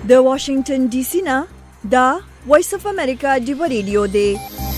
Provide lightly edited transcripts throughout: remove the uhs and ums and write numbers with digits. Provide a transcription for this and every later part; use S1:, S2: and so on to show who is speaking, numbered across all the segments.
S1: د واشنگټن ډي سي نه دا وایس اف امریکا ډیو ریډیو دی.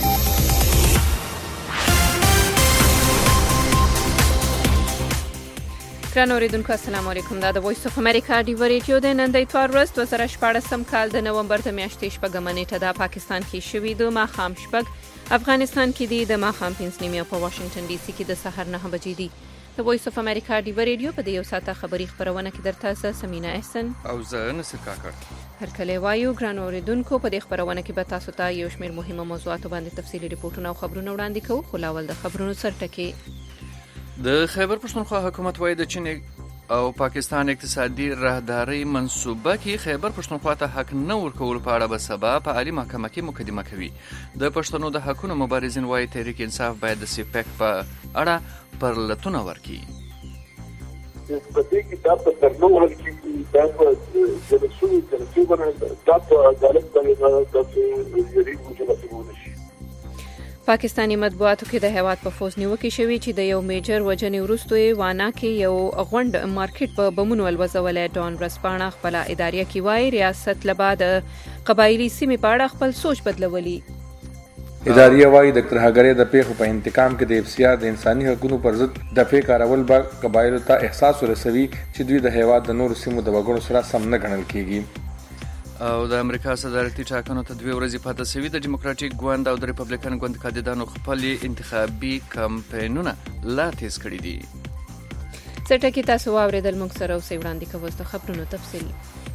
S2: ګران اوریدونکو السلام علیکم. دا د وایس اف امریکا ډیو ریډیو دی. نن د اتوار ورځ 2014 کال د نومبر د میاشتې شپږمه نیټه ده. پاکستان کې شوې د ماښام شپږ، افغانستان کې دی د ماښام 5 نیمې او په واشنگټن ډي سي کې د سحر 9 بجې دي. د وایس اف امریکا ډیو ریډیو په دې یو ساعته خبري خبرونه کې درته زه سمینا احسن
S3: او زه نصر کاکړ
S2: هر کله وایو. ګران اوریدونکو په دې خبرونه کې به تاسو ته یو شمېر مهمه موضوعات باندې تفصیلي ریپورتونه او خبرونه وړاندې کوو. خو لاول د خبرونو سرټکي.
S3: د خیبر پښتونخوا حکومت وايي د چین او پاکستان اقتصادي راهداري منصوبه کې خیبر پښتونخوا ته حق نه ورکول په اړه به سبا په عالی محکمه کې مقدمه کوي. د پښتنو د حقونو مبارزین وايي تحریک انصاف باید د سیپک په اړه پرلتونه ورکړي.
S4: په دې کې دا په ترنو ورکړي دا په جلسو باندې دا په عدالت باندې د یری وجوه شي.
S2: پاکستانی مطبوعاتو کې د هیواد په فوز نیوکه شوې چې د یو میجر وجنې وروسته وانا کې یو غونډ مارکیټ په بمونو ولوځولې. ډان رسپانه خپل اداريه کې وایي ریاست لبا د قبایلی سیمې په اړه خپل سوچ بدلولي.
S5: اداريه وایي د ترهګرۍ د پیښو په انتقام کې د افسیار د انساني حقوقو پر ضد د فکر کارول به قبایلو ته احساس ورسوي چې دوی د هیواد د نورو سیمو د وګړو سره سم نه ګڼل کیږي.
S3: او د امریکا صدارتي ټاکنو ته 2 ورځې پاتې شوې. د ډیموکراټیک ګوند او د ریپبلیکن ګوند کاندیدانو خپل انتخابي کمپاینونه لا تیز کړي دي.
S2: سرټکی تاسو واوریدل. موږ سره اوسې وړاندې کوو د خبرونو تفصیل.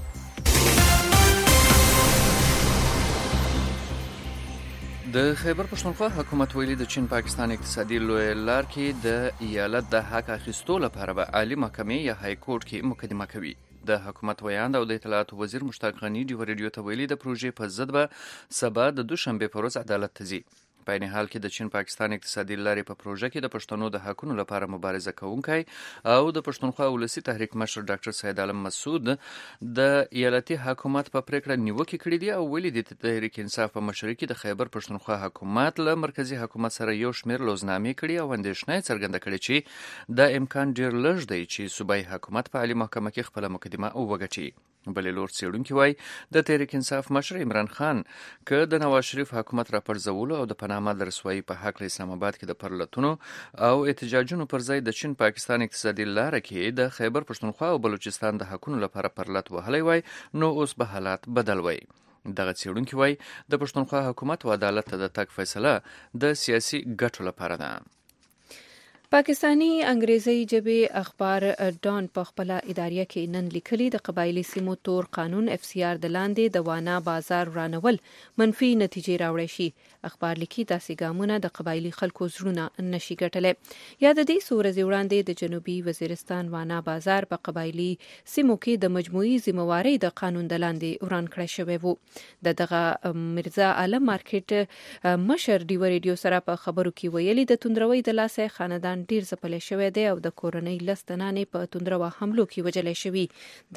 S3: د خیبر پښتونخوا حکومت ویلي د چین پاکستان اقتصادي لوی لار کې د ایالت د حق اخیستو لپاره به عالی محکمې یا های کورټ کې مقدمه کوي. د حکومت ویاند او د اطلاعاتو وزیر مشتاق غنی ډیو ریډیو ته ویلي د پروژې په ضد به سبا د دوشنبه پر ورځ عدالت ته ځي. په این حال کې د چین پاکستان اقتصادي لارې په پروژه کې د پښتنو د حقونو لپاره مبارزه کوونکی او د پښتونخوا ولسی تحریک مشر ډاکټر سید عالم مسعود د ایالتي حکومت په پریکړه نیوکه کړې دي او ویلي د تحریک انصاف په مشرۍ کې د خیبر پښتونخوا حکومت له مرکزی حکومت سره یو شمېر لوزنامې کړي او اندېښنه څرګنده کړې چې د امکان ډیر لږ دی چې صوبایي حکومت په عالی محکمه کې خپل مقدمه وګټي. بلې لور څېړونکي وایي د تحریک انصاف مشر عمران خان که د نواز شریف حکومت راپرځولو او د پاناما د رسوایي په حق اسلام آباد کې د پرلتونو او احتجاجونو پر ځای د چین پاکستان اقتصادي لاره کې د خیبر پښتونخوا او بلوچستان د حقونو لپاره پرلت وهلی وای نو اوس به حالات بدل وای. دغه څېړونکي وایي د پښتونخوا حکومت او عدالت ته د تګ فیصله د سیاسي ګټو لپاره ده.
S2: پاکستانی انګریزي ژبې اخبار ډان په خپل اداريه کې نن لیکلي د قبایلی سیمو تور قانون اف سی آر د لاندې د وانا بازار رانول منفي نتیجې راوړي شي. اخبار لیکي داسې ګامونه د قبایلی خلکو زړونه نشي ګټلې. یا د دې سورزي وړاندې د جنوبي وزیرستان وانا بازار په قبایلی سیمو کې د مجموعي ذمہواری د قانون د لاندې وران کړی شوی وو. دغه مرزا عالم مارکیټ مشر ډیو ریډیو سره په خبرو کې ویلي د توندروي د لاسه خاندان ډیر ځپلې شوی دی او د کورنۍ لستنانې په توندرو حملو کې وجلې شوی.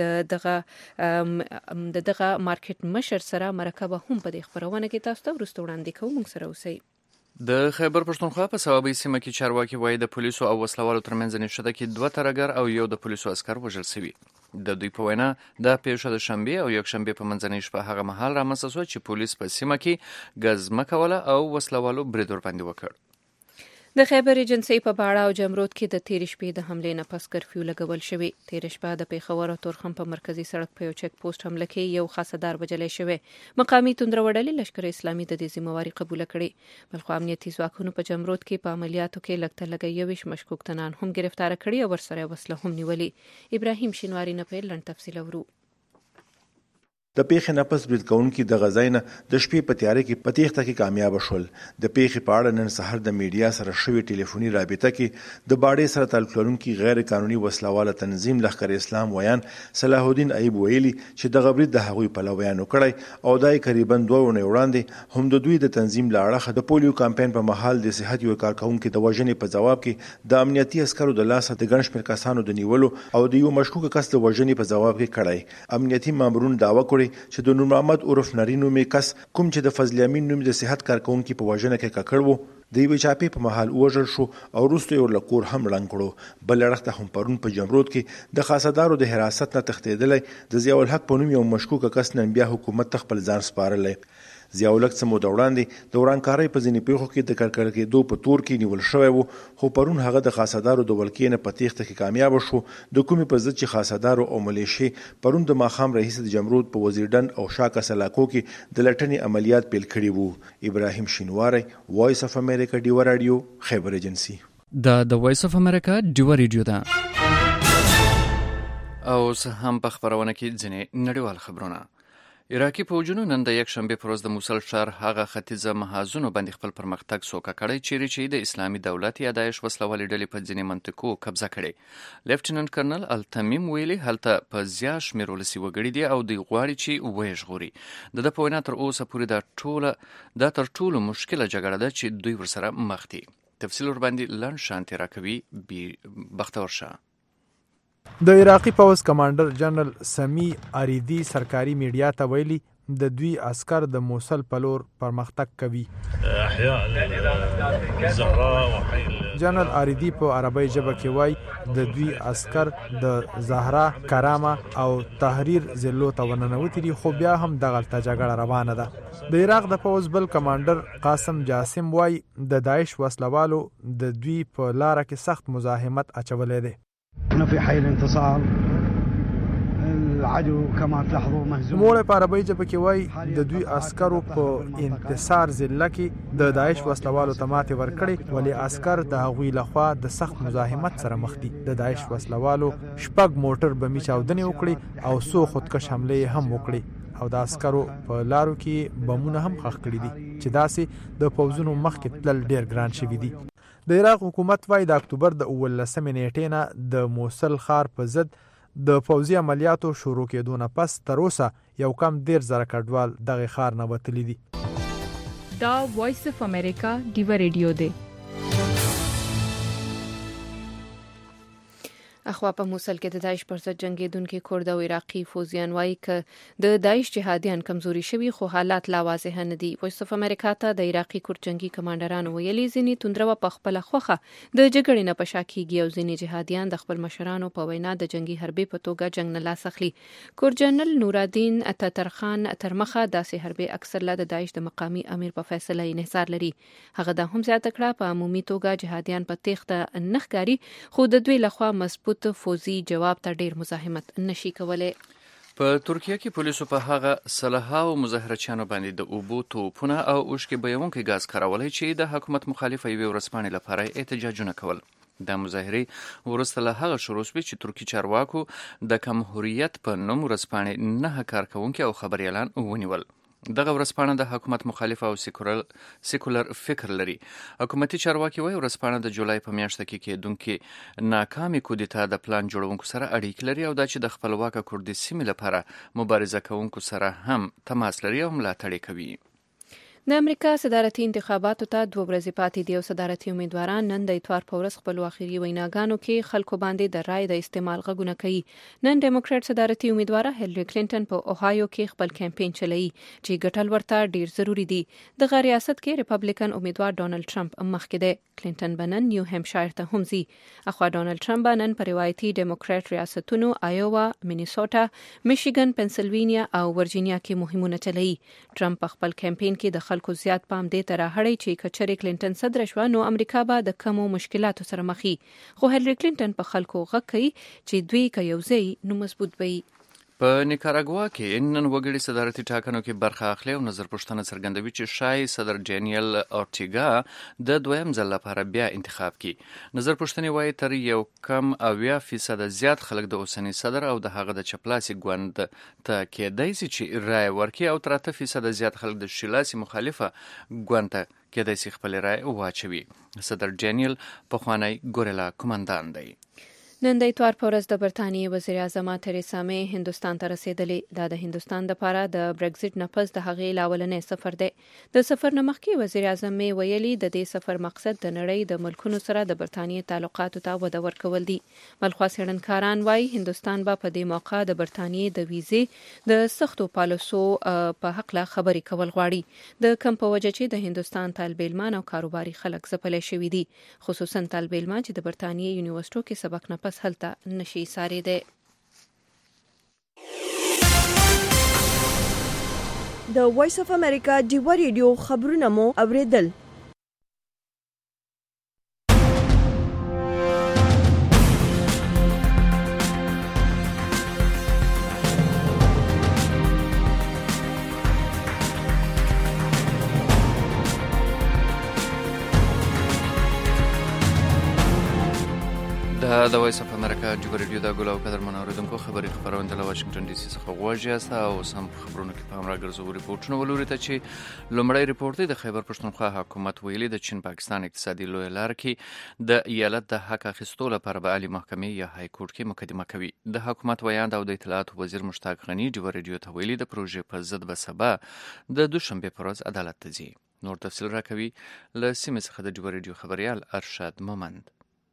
S2: د دغه مارکیټ مشر سره مرکه هم په دې خبرونه کې تاسو ته ورسته وړاندې کوم. موږ سره اوسئ.
S3: د خیبر پښتونخوا په صوابۍ سیمه کې چارواکي وایي د پولیسو او وسلوالو ترمنځ نښته کې 2 ترهګر او یو د پولیسو عسکر وژل شوي. د دوی په وینا د پیښه د شنبه او یکشنبه په منځنۍ شپه هغه مهال رامنځته شو چې پولیس په سیمه کې ګزمه کوله او وسلوالو برید ورباندې وکړ.
S2: د خیبر ایجنسی په باړه او جمرود کې د تیر شپې د حملې نه پس کرفیو لګول شوی. تیر شپه د پیښور او تورخم په مرکزی سړک په یو چک پوسټ حمله کې یو خاصدار وجلې شوی. مقامی توندروړلې لشکر اسلامي د دې ذمہواری قبول کړي. بلخو امنیتي ځواکونو په جمرود کې په عملیاتو کې لګته لګي 20 مشکوک تنان هم گرفتار کړي او ورسره وسله هم نیولې. ابراهیم شینواری نه په لړ تفصیل ورو.
S6: د پیښې نه پس برید کوونکي د غزاینه د شپې په تیاره کې په تېښته کې کامیاب شول. د پیښې په اړه نن سحر د میډیا سره شوې ټلیفوني رابطه کې د باډې سره تعلق لرونکي غیر قانوني وسلواله تنظیم لښکر اسلام ویان صلاح الدین ایوب ویلي چې دغه برید د هغوی په لور بیان وکړی او دای قریبا 2 ورځې وړاندې هم د دوی د تنظیم له اړخه د پولیو کمپاین په مهال د صحت یو کارکونکو د وژنې په جواب کې د امنیتي عسکرو د لاسه د ګڼ شمېر کسانو د نیولو او د یو مشکوک کس د وژنې په جواب کې کړی. امنیتي مامورون دعوا کړې چې د نور محمد عرف نرینو می کس کوم چې د فضل امین نوم د صحت کارکونکو په وژنه کې ککړ وو د یوې چاپې په مهال ووژل شو او وروسته یې له کور هم ړنګ کړو. بل اړخ ته هم پرون په جمرود کې د خاصدارو د حراست نه تښتېدلی د ضیاء الحق په نوم یو مشکوکه کس نن بیا حکومت ته خپل ځان سپارلی. ضیاء الحق څه موده وړاندې د ورانکارۍ په ځینې پیښو کې د کړکړ کېدو په تور کې نیول شوی و، خو پرون هغه د خاصدارو د ولکې نه په تېښته کې کامیاب شو. د کومې په ضد چې خاصدارو او ملیشې پرون د ماښام راهیسې د جمرود په وزیرډنډ او شاکس علاقو کې د لټنې عملیات پیل کړي وو. ابراهیم شینواری، وایس اف امریکا ډیوه راډیو، خیبر ایجنسي.
S3: د وایس اف امریکا ډیوه راډیو ده. او هم په خبرونه کې ځینې نړیوال خبرونه. عراقي فوجونو نن د یک شنبه پر ورځ د موصل ښار هغه ختیځه محاذونو باندې خپل پرمختګ سوکه کړی چیرې چې د اسلامي دولت یا داعش وسلوالې ډلې په ځینې منطقو قبضه کړې. لیفټیننټ کرنل التمیم ویلي هلته په زیات شمېر ولسي وګړي دي او دوی غواړي چې ویې ژغوري. د په وینا تر اوسه پورې دا تر ټولو مشکله جګړه ده چې دوی ورسره مخ دي. تفصیل ورباندې لنډ شانتي راکوي بختور شاه.
S7: د عراقي پوځ کمانډر جنرال سمی اریدي سرکاري میډیا ته ویلي د دوی عسكر د موصل په لور پرمختګ کوي. جنرال اریدي په عربی ژبه کې وایي د دوی عسكر د زهرا، کرامه او تحریر ضلعو ته ورننوتي دي، خو بیا هم دغلته جګړه روانه ده. د عراق د پوځ بل کمانډر قاسم جاسم وایي د داعش وسلوالو د دوی په لاره کې سخت مزاحمت اچولی دی.
S8: في حي الانتصار العدو كما تلاحظوا مهزوم.
S7: موږ په عربی ژبه کې وایي د دوی عسکرو په انتصار ضلع کې د داعش وسلوالو ته ماتې ورکړې، ولې عسکر د هغوی لخوا د سخت مزاحمت سره مخ دي. د داعش وسلوالو 6 موټر بمي چاودنې وکړي او 100 خودکش حملې هم وکړي او د عسکرو په لارو کې بمونه هم ښخ کړي دي چې داسې د پوځونو مخکې تلل ډیر ګران شوي دي. د عراق حکومت وايي د اکتوبر د 19 نیټې نه د موصل ښار په ضد د پوځي عملیاتو شروع کېدو نه پس تر اوسه یو کم 10,000 کډوال دغه ښار نه وتلي دي.
S2: دا وایس اف امریکا ډیوه ریډیو دی. اخوا په موصل کې د داعش پر ضد جنگیدونکو کورد او عراقي فوجیان وایي ک د داعش جهادیان کمزوري شوي خو حالات لا واضح نه دي. وایس اف امریکا ته د عراقي کورد جنگي کمانډرانو ویلي ځینې توندرو په خپل خوخه د جګړې نه پشاکیږي او ځینې جهادیان د خپل مشرانو په وینا د جنگي حربي په توګه جنگ نه لاس اخلي. کورد جنرال نورالدین اتاترخان ترمخه داسې حربي اکثر لا د داعش د مقامی امیر په فیصله انحصار لري. هغه د هم زیاته کړه په عمومي توګه جهادیان په تېښته نه ښکاري خو د دوی لخوا مضبوط فوزي جواب ته ډیر مزاحمت نشي کولای.
S3: په ترکیه کې پولیسو په هغه صلحاو مظاهرچیانو باندې د اوبو توپونه او اوښکې بهونکي ګاز کارولای چې د حکومت مخالفه یوې ورځپاڼې لپاره احتجاجونه کول. د مظاهرې وروسته له هغه شروع شوې چې ترکي چارواکو د کمهوریت په نوم ورځپاڼې 9 کارکونکي او خبريالان ونیول. دغه ورځپاڼه د حکومت مخالف او سیکولر فکر لري. حکومتي چارواکي وايي ورځپاڼه د جولای په میاشت کې کېدونکې ناکامې کودتا د پلان جوړونکو سره اړیکې لري او دا چې د خپلواک کردي سیمې لپاره مبارزه کوونکو سره هم تماس لري او ملاتړ کوي.
S2: د امریکا صدارتي انتخاباتو ته 2 ورځې پاتې دي او صدارتي امیدواران نن د اتوار په ورځ خپل اخري ویناګانو کې خلکو باندې د رای د استعمال غږونه کوي. نن ډیموکرات صدارتي امیدواره هیلری کلینټن په اوهایو کې خپل کمپاین چلایي چې ګټل ورته ډیر ضروری دي. د ریاست کې ریپبلیکن امیدوار ډونالد ټرمپ مخکې دی. کلینټن بنن نیو هیمشایر ته هم ځي. اخوا ډونالد ټرمپ بنن په روایتي ډیموکرات ریاستونو آیووا، مینیسوټا، میشیګن، پنسلوینیا او ورجینیا کې مهمونه چلایي. ټرمپ په خپل کمپاین کې د خلکو زیات پام دې ته راهړی چې کچري کلینټن صدر شوه نو امریکا به د کمو مشکلاتو سره مخ وي. خو هیلری کلینټن په خلکو غږ کوي چې دوی که یو ځای نو مضبوط وي.
S3: په نیکاراګوا کې نن وګړي صدارتي ټاکنو کې برخه اخلي او نظر پوښتنه څرګندوي چې شای صدر ډینیل اورټیګا د دویم ځل لپاره بیا انتخاب کړي. نظر پوښتنې وایي تر 1.8% زیات خلک د اوسنی صدر او د هغه د چپلاسي ګوند ته کېدای شي چې رای ورکړي او 3% زیات خلک د شیلاسي مخالفه ګوند ته کېدای شي خپل رای واچوي. صدر ډینیل پخوانی ګوریلا کمانډان دی.
S2: نن د اتوار په ورځ د برتانیې وزیر اعظم تریسا می هندستان ته رسیدلې. دا د هندستان لپاره د برگزټ نه پس د هغې لاولنې سفر دی. د سفر نه مخکې وزیر اعظم می ویلي د دې سفر مقصد د نړۍ د ملکونو سره د برتانیې تعلقاتو ته وده ورکول دي. بلخوا څېړنکاران وایي هندستان به په دې موقع د برتانیې د ویزې د سختو پالیسو په حقله خبرې کول غواړي. د کم په وجه چې د هندستان طالب علمان او کاروباري خلک ځپلي شوي دي، خصوصا طالب علمان چې د برتانیې یونیورسيټو کې سبق نه پس هلته نشي ساري دی.
S1: د وایس اف امریکا ډیوا ریډیو خبرونه مو اوریدل.
S3: د وایس اف امریکا ډیوا ریډیو د ګل او قدر منوریدونکو خبري خبرونه د واشنگټن ډي سي څخه غواړي اسا او سم خبرونه کې په امر ګرځو ریپورتونه ولوري ته چې لومړی ریپورت د خیبر پښتونخوا حکومت ویلي د چین پاکستان اقتصادي لوی لار کې د ایالت د حق اخیستو لپاره به عالی محکمې یا های کورټ کې مقدمه کوي. د حکومت ویاند او د اطلاعات وزیر مشتاق غنی ډیوا ریډیو ته ویلي د پروژې په ضد به سبا د دوشنبه پر ورځ عدالت ته ځي. نور تفصیل راکوي له سیمې څخه د ډیوا ریډیو خبريال ارشاد مومند.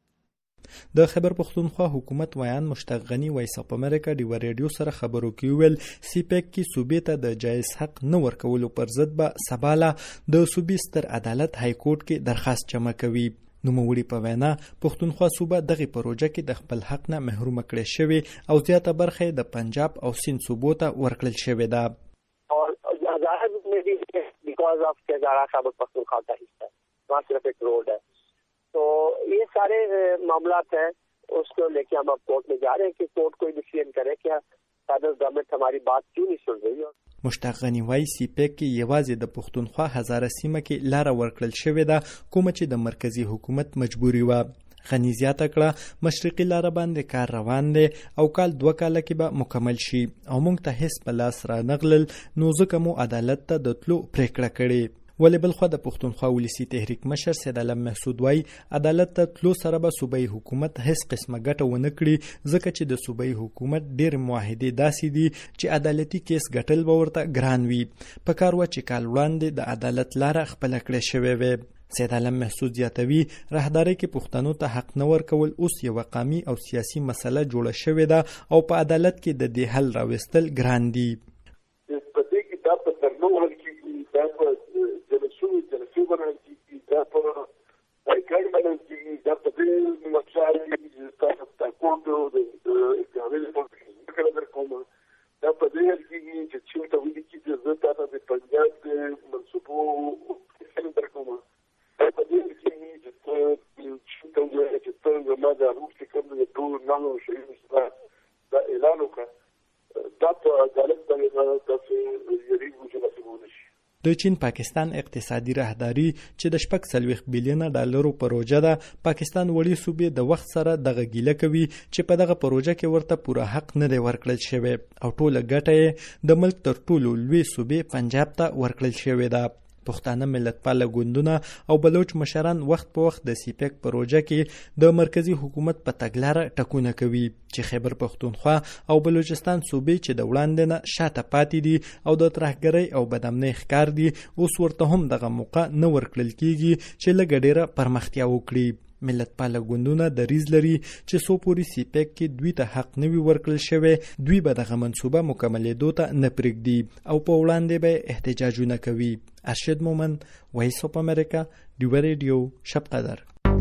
S9: د خیبر پښتونخوا حکومت ویان مشتاق غنی وایس اپ امریکا ډیوا ریډیو سره خبرو کې ویل سیپیک کې صوبې ته د جایز حق نه ورکولو پر ضد به سباله د صوبې ستر عدالت های کورټ کې درخواست جمع کوي. نوموړي په وینا پښتونخوا صوبه دغه پروژه کې د خپل حق نه محروم کړي شوی او زیاته برخه د پنجاب او سند صوبو ته ورکړل شوی ده.
S10: और आजाद में भी बिकॉज ऑफ के हजारा खैबर पख्तूनख्वा का हिस्सा वहाँ सिर्फ एक रोड है, तो ये सारे मामलात हैं, उसको लेके हम अब कोर्ट में जा रहे हैं कि कोर्ट कोई डिसीजन करे कि फेडरल गवर्नमेंट हमारी बात क्यों नहीं सुन रही.
S9: مشتاق غنی وایي سیپیک کې یوازې د پښتونخوا هزاره سیمه کې لاره ورکړل شوې ده کومه چې د مرکزی حکومت مجبوري و. غنی زیاته کړه مشرقي لاره باندې کار روان دی او کال 2 کال کې به مکمل شي او موږ ته هیڅ په لاس را نغلل نو ځکه مو عدالت ته د تلو پریکړه کړې. ولې بلخوا د پښتونخوا ولسی تحریک مشر سید علم محسود وای عدالت ته تلو سره به صوبایي حکومت هیڅ قسمه ګټه ونه کړي ځکه چې د صوبایي حکومت ډېر معاهدې داسې دي چې عدالتي کیس ګټل به ورته ګران وي. په کار و چې کال وړاندې د عدالت لاره خپل کړې شوې وي. سید علم محسود زیاتوي راهداري کې پښتنو ته حق نه ورکول اوس یو قومي او سیاسي مسله جوړه شوې ده او په عدالت کې د دې حل راوستل ګران دي. د چین پاکستان اقتصادي راهداري چې د 40 بلین ډالرو پروژه ده پاکستان وړي صوبې د وخت سره دغه ګیله کوي چې په دغه پروژه کې ورته پوره حق نه دی ورکړل شوی او ټوله ګټه د ملک تر ټولو لوی صوبې پنجاب ته ورکړل شوی ده. پښتانه ملتپال ګوندونه او بلوچ مشران وخت په وخت د سیپیک پروژه کې د مرکزی حکومت په تګلارې ټکونه کوي چې خیبر پښتونخوا او بلوچستان صوبې چې د وړاندې نه شاته پاتې دي او د ترهګرۍ او بدامنۍ ښکار دي اوس ورته هم دغه موقع نه ورکړل کیږي چې لږ ډیره پرمختیا وکړي. ملتپال ګوندونه د ریز لري چې سو پوری سیپیک کې دوی ته حق نه وي ورکړل شوی دوی به دغه منصوبه مکملېدو ته نه پرېږدي او په وړاندې به احتجاجونه کوي. ارشد مومند وایس اف امریکا ډیوا ریډیو شب قدر.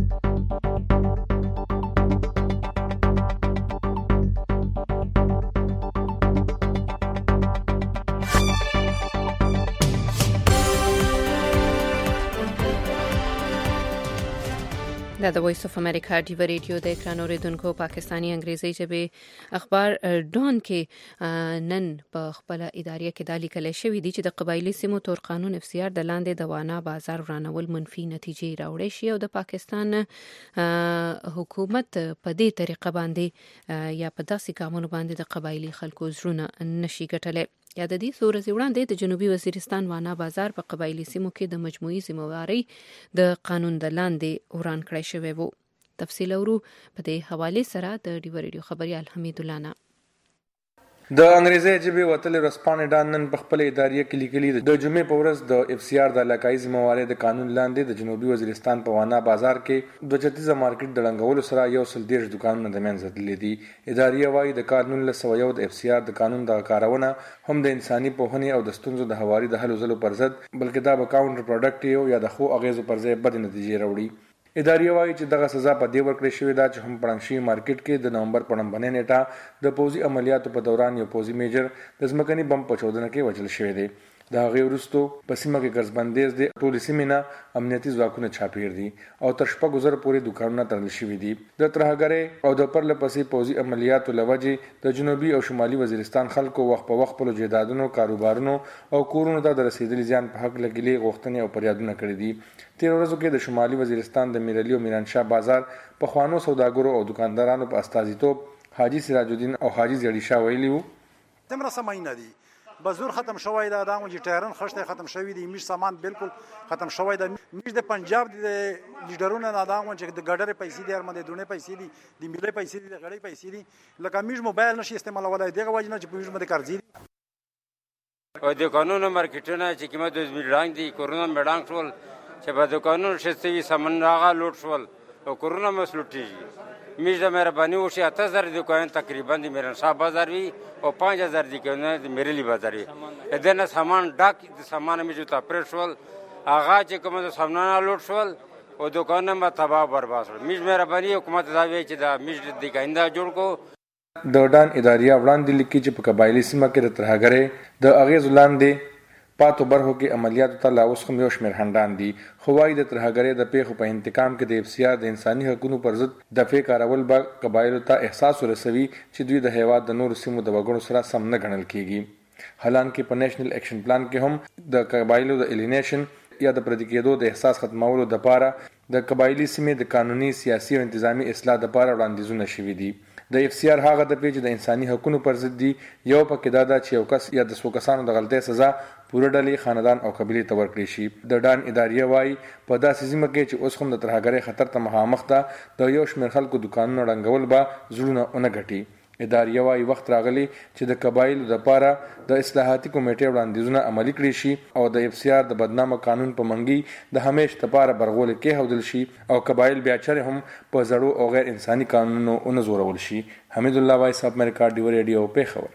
S2: د وایس اف امریکا ډیوا ریډیو د اکران اوریدونکو پاکستانی انګریزي ژبه اخبار ډان کې نن په خپل ادارې کې د لیکل شوی دی چې د قبایلی سیمو تور قانون اف سی آر د لاندې د وانا بازار ورانول منفي نتیجې راوړي شي او د پاکستان حکومت په دې طریقه باندې یا په داسې کارونو باندې د قبایلی خلکو زړونه نشي ګټلای. یا د دې سورزي وړاندې د جنوبي وزیرستان وانا بازار په قبایلی سیمو کې د مجموعي ذمہواری د قانون د لاندې وران کړی شوی وو. تفصیل اورو په دې حواله سره د ډیو ریډیو خبريال حمید الله نه
S5: د انګریزي ژبې وتل رسپانې ډان نن په خپل ادارې کې لیکلي د جمعې په ورځ د اف سی آر د علاقايي ذمہوارۍ د قانون لاندې د جنوبي وزیرستان په وانا بازار کې د چتیزه مارکیټ د لنګولو سره یو سل ډیر دکانونه د منځ تللي دي. ادارې وايي د قانون له سویو د اف سی آر د قانون د کارونه هم د انساني پوهنې او د ستونزو د هواري د حل زلو پر ضد بلکې دا به کاونټر پروډکټیو یا د خو اغیزو پر ځای بد نتیجې راوړي. ادارې وايي چې دغه سزا په دې ورکړې شوې ده چې هم پړنګشي مارکیټ کې د نومبر په نومبنې نیټه د پوزي عملیاتو په دوران یو پوزي میجر د ځمکني بم په چودنه کې وژل شوی دی. د هغې وروستو په سیمه کې ګرځبندیز دی. ټولې سیمې نه امنیتي ځواکونه چاپیر دي او تر شپږو زره پورې دوکانونه تړل شوي دي. د ترهګرۍ او د پرله پسې پوځي عملیاتو له وجې د جنوبي او شمالي وزیرستان خلکو وخت په وخت خپلو جایدادونو کاروبارونو او کورونو ته د رسېدلي زیان په حق لګیلې غوښتنې او فریادونه کړي دي. تیر ورځو کې د شمالي وزیرستان د میرعلي او میرانشاه بازار په خوانو سوداګرو او دکاندارانو په استازیتوب حاجی سراج الدین او حاجی زیړی شاه ویلي وو
S11: تمره سماینه دي بازور ختم شوی دا دغه چې ټایرن خشته ختم شوی دی. میش سامان بالکل ختم شوی دا. میش د پنجاب د لیډرونو نه دغه چې د ګډر پیسې دي ارمنده دونه پیسې دي د ملي پیسې دي د غړي پیسې دي لکه میش موبایل نشي استعمالولای دغه وجه نه چې په میش باندې قرضې دي
S12: او د قانون مارکیټونه چې قیمت د میډانګ دي کورونا میډانګ ټول چې په د قانون شستوي سامان راغه لوټ شول او کورونا مسلوټي میش د مهرباني وشي 8000 دکان تقریبا د میرانشاه بازار وی او 5000 دکان د میرلی بازار وی دنه سامان ډاک د سامان میجو ته پرشول هغه چې کوم د سامان لوټ شول او دکان ما تباہ برباد شول. میش مهرباني حکومت دا وی چې دا میش د دکاندا جوړ کو.
S5: د ډان ادارې وړاندې لیکي چې په قبایلی سیمه کې د ترهګرۍ د اغیز لاندې پاتو برخو کې عملیاتو ته لا اوس هم یو شمېر خنډان دي. خو وايي د ترهګرۍ د پیښو په انتقام کې د اف سی آر د انساني حقوقو پر ضد دفاع کارول به قبایلو ته احساس ورسوي چې دوی د هیواد د نورو سیمو د وګړو سره سم نه ګڼل کیږي. حالانکه په نېشنل اکشن پلان کې هم د قبایلو د الینیشن یا د پردي کېدو د احساس ختمولو لپاره د قبایلی سیمې د قانوني سیاسي او انتظامی اصلاح لپاره وړاندیزونه شوي دي. د اف سی آر هغه د پیج د انساني حقوقو پر ضد دي. یو پکې دا چې یو کس یا د څو کسانو د غلطۍ سزا پوره ډلې خاندان او قبیلې ته ورکړي شي. د ډان ادارې وايي په داسې سیمه کې چې اوس هم د ترهګرۍ خطر ته مخامخ ده د یو شمېر خلکو دکانونه ړنګول به زړونه ونه ګټي. ادارې وايي وخت راغلی چې د قبایلو لپاره د اصلاحاتي کمیټې وړاندیزونه عملي کړي شي او د اف سی آر د بدنامه قانون په منګي د همیش لپاره برغول کېښودل شي او قبایل بیا چرې هم په زړو او غیر انساني قانونونو ونه زورول شي. حمید الله وایس اپ امریکا ډیو ریډیو پیښور.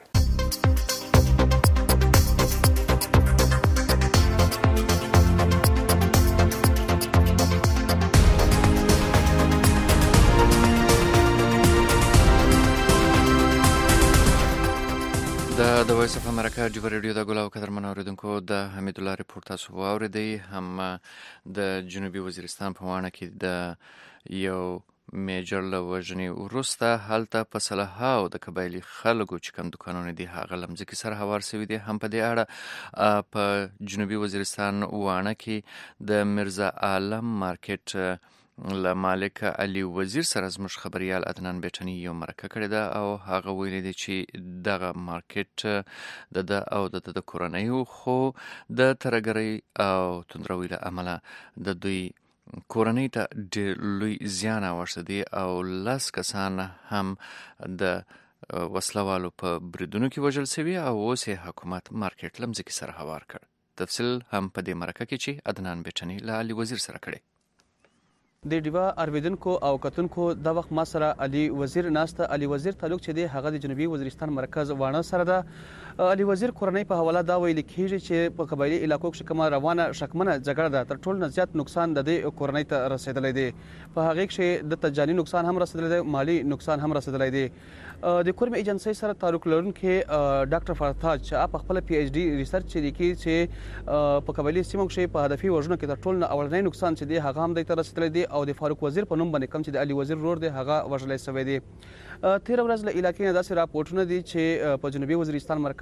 S3: د وایس اف امریکا ډیو ریډیو د ګلاو قدرمن اوریدونکو د حمید الله ریپورت تاسو واوریدئ. هم د جنوبي وزیرستان په وانه کې د یو میجر له وژنې وروسته هلته په سلهاو د قبایلي خلکو چې کوم دکانونه دي هغه لمځکې سره هوار سوي دي. هم په دې اړه په جنوبي وزیرستان وانه کې د مرزا عالم مارکیټ له مالک علي وزیر سره زموږ خبريال عدنان بیٹنی یو مرکه کړې ده او هغه ویلي دی چې دغه مارکیټ د او د کورنۍ خو د ترهګرۍ او توندروي له امله د دوی کورنۍ ته ډېر لوی زیان ورسېد دي او 10 کسان هم د وسلوالو په بریدونو کې وژل شوي او اوس حکومت مارکیټ لمځکې سره هوار کړ. تفصیل هم په دې مرکه کې چې عدنان بیٹنی له علي وزیر سره کړی.
S13: د ډیوا اوریدونکو او کتونکو د وخت ما سره علي وزیر ناسته. علي وزیر تعلق چې دی هغه د جنوبي وزیرستان مرکز وانه سره ده. علي وزیر کورنۍ په حواله دا ویل کیږي چې په قبایلی علاقو کې کومه روانه شکمنه جګړه ده تر ټولو زیات نقصان د دې کورنۍ ته رسیدلی دی. په هغه کې د تجانی نقصان هم رسیدلی دی، مالی نقصان هم رسیدلی دی. د کورم ایجنسی سره تعلق لرونکي ډاکټر فرتاج چې په خپل پی ایچ ډي ریسرچ لیکي چې په قبایلی سیمو کې په هدفي وژنو کې تر ټولو اولنی نقصان چې دی هغه هم د تر رسیدلی دی او د فاروق وزیر په نوم باندې کوم چې د علي وزیر رور دی هغه وژل شوی دی. تیر ورځ له علاقې نه داسې راپورټونه دي چې په جنوبي وزیرستان مرکز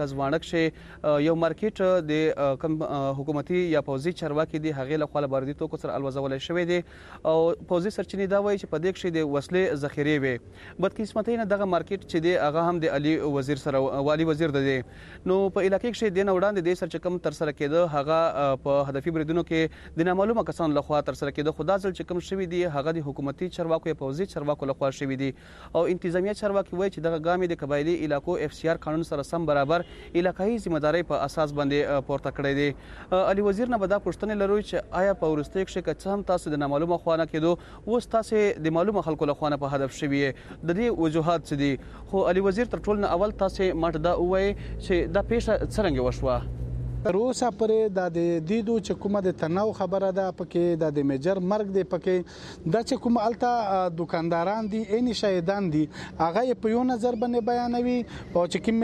S13: مرکز وانه کښې یو مارکیټ د کوم حکومتي یا پوځي چارواکي دي هغې لخوا له باردي توکو سره الوځولی شوی دی او پوځي سرچینې دا وایي چې په دې کښې د وسلې ذخیرې وې بدقسمتۍ نه دغه مارکیټ چې دی هغه هم د علي وزیر سره والي وزیر د دی نو په علاقې کښې دې نه وړاندې دې سره چې کوم ترسره کېده هغه په هدفي بریدونو کې د نامعلومه کسانو لخوا ترسره کېده خو دا ځل چې کوم شوي دي هغه د حکومتي چارواکو یا پوځي چارواکو لخوا شوي دي او انتظامیه چارواکي وایي چې دغه ګام د قبایلي علاقو FCR قانون سره سم برابر علاقایي ذمہدارۍ په اساس باندې پورته کړی دی علي وزیر نه به دا پوښتنې لرو چې آیا په وروستیو کښې که څه هم تاسو د نامعلومه خوا نه کېدو اوس تاسې د معلومه خلکو له خوا نه په هدف شوي د دې وجوهات څه دي خو علي وزیر تر ټولو نه اول تاسې ماته دا ووایئ چې دا پیښه څرنګه وشوه
S14: تر اوسه پورې دا د دیدو چې کومه د تناو خبره ده پکې دا د میجر مرګ دی پکې دا چې کوم الته دکانداران دي عین شاهدان دي هغه په یو نظر باندې بیانوي او چې کوم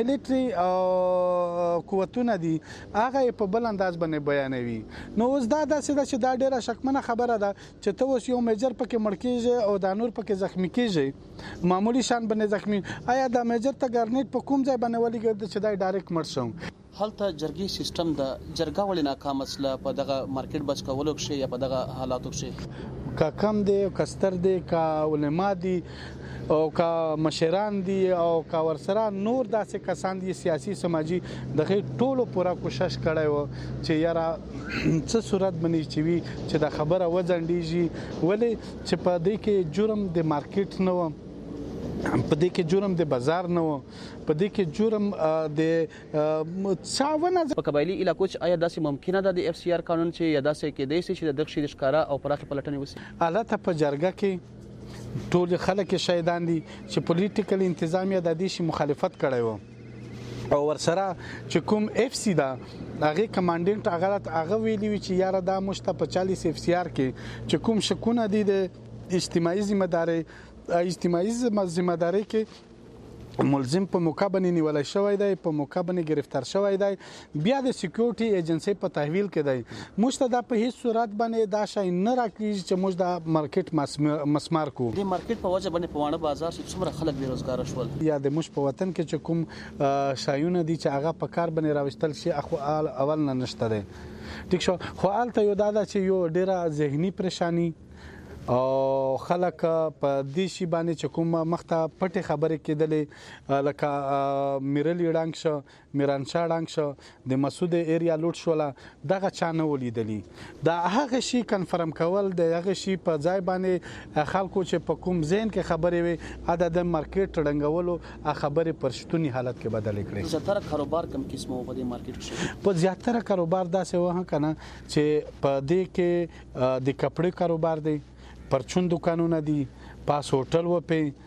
S14: ملټري قوتونه دي هغه په بل انداز باندې بیانوي نو اوس دا داسې ده چې دا ډیره شکمنه خبره ده چې ته اوس یو میجر پکې مړ کېږي او دا نور پکې زخمی کېږي معمولی شان باندې زخمی آیا دا میجر ته ګرنیټ په کوم ځای باندې ولې ګرځي چې دا ډایرکټ مړ شو
S13: هلته جرګي سیستم د جرګه ولې ناکامه سله په دغه مارکیټ بچ کولو کښې یا په دغه حالاتو کښې
S14: که کم دی کستر دی که علما دي او که مشران دي او که ورسره نور داسې کسان دي سیاسي سماجي دغه ټولو پوره کوشش کړی و چې یاره څه صورت باندې چې وي چې دا خبره وځنډېږي ولې چې په دې کې جرم د مارکیټ نه و په دې کې جرم د بازار نه و په دې کې جرم د څاونه
S13: په قبایلي علاقو چې آیا داسې ممکنه ده د FCR قانون چې یا داسې کېدای شي چې د دغه شي د ښکاره او پراخې پلټنې وشي
S14: البته په جرګه کې ټول خلک شهیدان دي چې پولیټیکل انتظامیه د دې شي مخالفت کړی و او ورسره چې کوم FC دا هغه کمانډنټ هغه ویلی چې یاره دا مشته په 40 FCR کې چې کوم شکونه دي د اجتماعي ذمہداري کې ملزم په موقع باندې نیولای شوی دی په موقع باندې گرفتار شوی دی بیا د سکیورټي ایجنسی په تحویل کې دی موږ ته دا په هیڅ صورت باندې دا شای نه راکېږي چې موږ د مارکیټ مسمار کو
S13: د مارکیټ په وجه باندې په وانه بازار چې څومره خلک بیروزګار شول
S14: یا د موږ په وطن کې چې کوم شایونه دي چې هغه په کار باندې راوستل شي اول نه نشته دی ټیک شو خو الته یو دا چې یو ډیره ذهني پریشانی او خلک په دې شی باندې چې کوم مخته پټه خبره کېدلې لکه میرلی ډنګ شو میرانشا ډنګ شو د مسعود ایریا لوټ شوله دغه چانه ولیدلی دا هغه شی کنفرم کول د هغه شی په ځای باندې خلکو چې په کوم ذهن کې خبرې وي د مارکیټ ډنګولو خبرې پر شتونی حالت کې بدل کړي
S13: زیاتره کاروبار کم قسمه په دې مارکیټ کې
S14: په زیاتره کاروبار داسې وه کنه چې په دې کې د کپړې کاروبار دی پرچون دکانونه دي پاس هوټل و په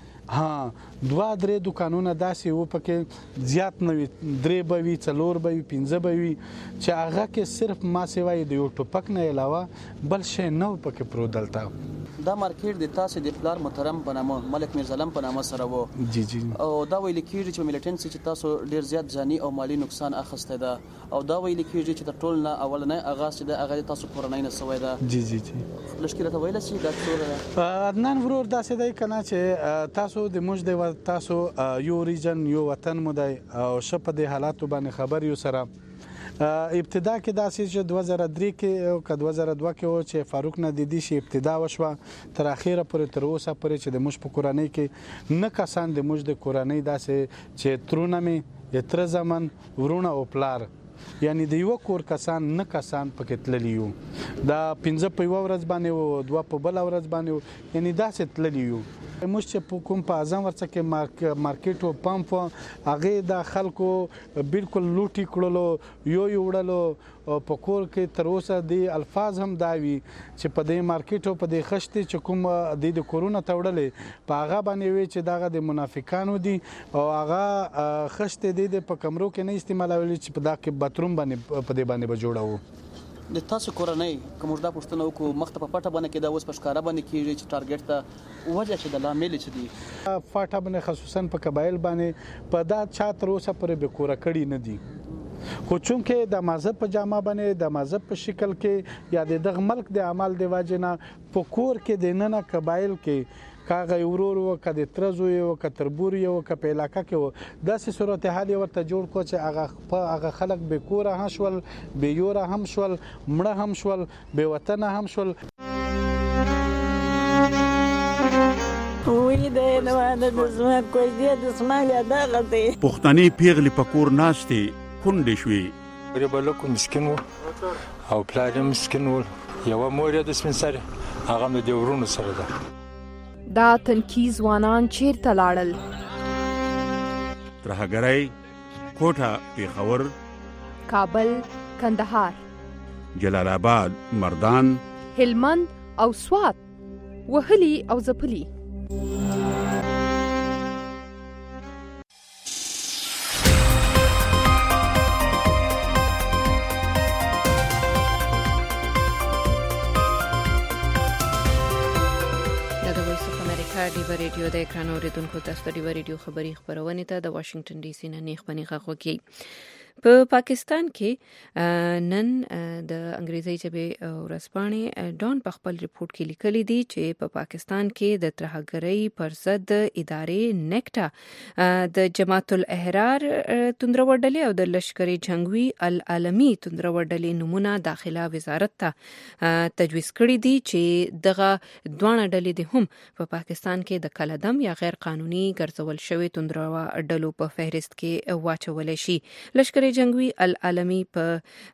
S14: دوه درې دکانونه داسې و پکې زیات نه وي درې به وي څلور به وي پنځه به وي چې هغه کې صرف ما سوای د یو ټوپک نه علاوه بل شی نه پکې پرو دلته
S13: دا مارکیټ د تاسو د پلار محترم په نامه ملک میرزلم په نامه سره وو
S14: جی
S13: او دا ویل کېږي چې ملیټنسي چې تاسو ډیر زیات ځاني او مالی نقصان اخیسته ده او دا ویل کېږي چې د ټول نه اولنې اغاز چې د هغه تاسو کورنۍ نه سوی ده
S14: جی
S13: لشکره ته ویل شي دا ټول
S14: عدنان ورور داسې دی کنه چې تاسو د موږ د تاسو یو ریجن یو وطن مو دی او شپه د حالاتو باندې خبر یو سره ابتدا کې داسې چې 2003 کې او 2002 کې و چې فاروق ندیدی شي ابتدا وشوه تر اخیره پورې تر اوسه پورې چې د موږ په کورنۍ کې نه کسان د موږ د کورنۍ داسې چې ترونه می تر زمن ورونه او پلار یعنی د یو کور کسان نه کسان پکې تللی یو دا 15 په ورځ باندې او 2 په بل ورځ باندې یعنی داسې تللی یو موږ چې کوم په اعظم ورڅ کې مارکیټ او پمپ هغه د خلکو بالکل لوټي کړلو یو وړلو په کور کې تر اوسه د الفاظ هم داوي چې په دې مارکیټ او په دې خشتي چې کوم د کورونا تړلې په هغه باندې وی چې دغه د منافقانو دي او هغه خشتي د په کمرو کې نه استعمالول چې په دغه باتروم باندې په دې باندې به جوړاو
S13: د تاسو کورنۍ کوم دا پښتنه وکړو مخته په پټه باندې کې دا اوس په ښکارا باندې کېږي چې ټارګټ ته وجه چې د لامل چې دی
S14: پټه باندې خصوصا په قبایل باندې په دا چا تر اوسه پورې به کور کړی نه دي خو چونکې د مذهب په جامه باندې د مذهب په شکل کې یا د دغه ملک د عمل د واجنه په کور کې د نن قبایل کې کاغه ورور و که د ترزو یو که تربور یو که په علاقه کې و داسې صورتحال ورته جوړ کو چې هغه خلک به کوره هم شول به یوره هم شول مړه هم شول به وطن هم شول
S15: وی د نوانه د زما کوجدي د سمالیا دغه دی
S16: پښتني پیغلي پکور ناشته کونډې شوې
S17: ریبلکو مسکین او پلار مسکین یو مور د سپنسر هغه د ورونو سره ده
S18: دا تنکي ځوانان چیرته لاړل
S16: ترهګرۍ کوټه پیښور
S18: کابل کندهار
S16: جلال آباد مردان
S18: هلمند او سوات وهلي او ځپلي
S2: ډیو ریډیو د اکران اوریدونکو تاسو ډیو ریډیو خبری خبرونه ته د واشنگټن ډي سي نه نیخ بنیغه خوږي په پاکستان کې نن د انګریزي ژبې ورځپاڼې ډان په خپل ریپورت کې لیکلي دي چې په پاکستان کې د ترهګرۍ پر ضد ادارې نیکټا د جماعت الاحرار توندرو ډلې او د لشکري جنگوي العالمي توندرو ډلې نمونه داخله وزارت ته تجویز کړی دي چې دغه دوه ډلې د هم په پاکستان کې د کلدم یا غیر قانوني ګرځول شوی توندرو ډلو په فهرست کې واچول شي. لشکري جنگوي العالمي په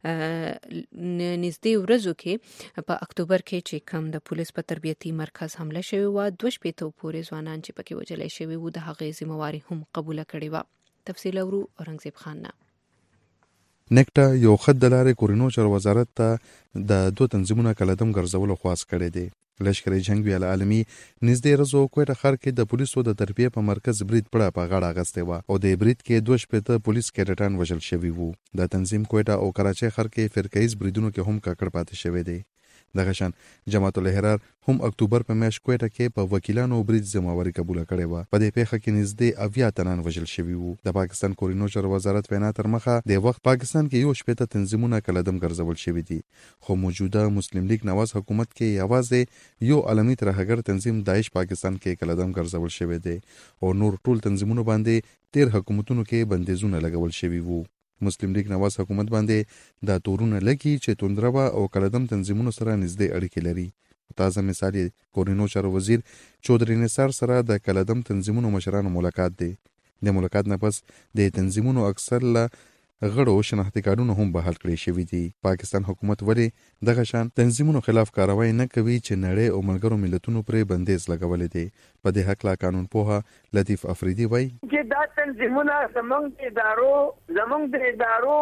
S2: نږدې ورځو کې په اکتوبر کې چې کوم د پولیس په تربیتي مرکز حمله شوی و 2 شپېته پورې ځوانان چې پکې وجلای شوی وو د هغې ذمہواری هم قبول کړې و. تفصیل اورو اورنګزیب خان نه.
S19: نیکټا یو خد د لارې کورینو چارو وزارت ته د دوه تنظیمونو کلدم ګرځولو خواست کړی دی. لشکري جنگوي العالمي نږدې ورځو کوټه ښار کې د پولیسو د تربیه په مرکز برید پړه په غاړه اغستې و او د برید کې 2 شپېته پولیس کیډټان وژل شوي وو. د تنظیم کوټه او کراچۍ ښار کې فرقه‌ایز بریدونو کې هم ککړ پاتې شوی دی. دغه شان جماعت الاحرار هم اکتوبر په میاشت کوټه کې په وکیلانو برید ذمہواری قبول کړې و. په دې پیښه کې نږدې 80 تنان وژل شوي وو. د پاکستان کورینو چارو وزارت وینا تر مخه د وخت پاکستان کې یو شپېته تنظیمونه کلدم ګرځول شوي دي خو موجوده مسلم لیگ نواز حکومت کې یوازې یو عالمي ترهګر تنظیم داعش پاکستان کې کلدم ګرځول شوی دی او نور ټول تنظیمونو باندې 13 حکومتونو کې بندیزونه لګول شوي وو. مسلم لیگ نواز حکومت باندې دا تورونه لګي چې توندروا او کلدم تنظیمونو سره نږدې اړیکې لري. تازه مثال کورینو چارو وزیر چودري نثار سره د کلدم تنظیمونو مشرانو ملاقات دی. د ملاقات نه پس د تنظیمونو اکثر له غړو شناختی کارونه هم بحال کړی شوي دي. پاکستان حکومت ولې دغه شان تنظیمونو خلاف کاروایی نه کوي چې نړۍ او ملګرو ملتونو پرې بندیز لګولې دي. په دې حق لا قانون پوها لطیف افریدي وایي
S20: چې دا تنظیمونه زمونږ د ادارو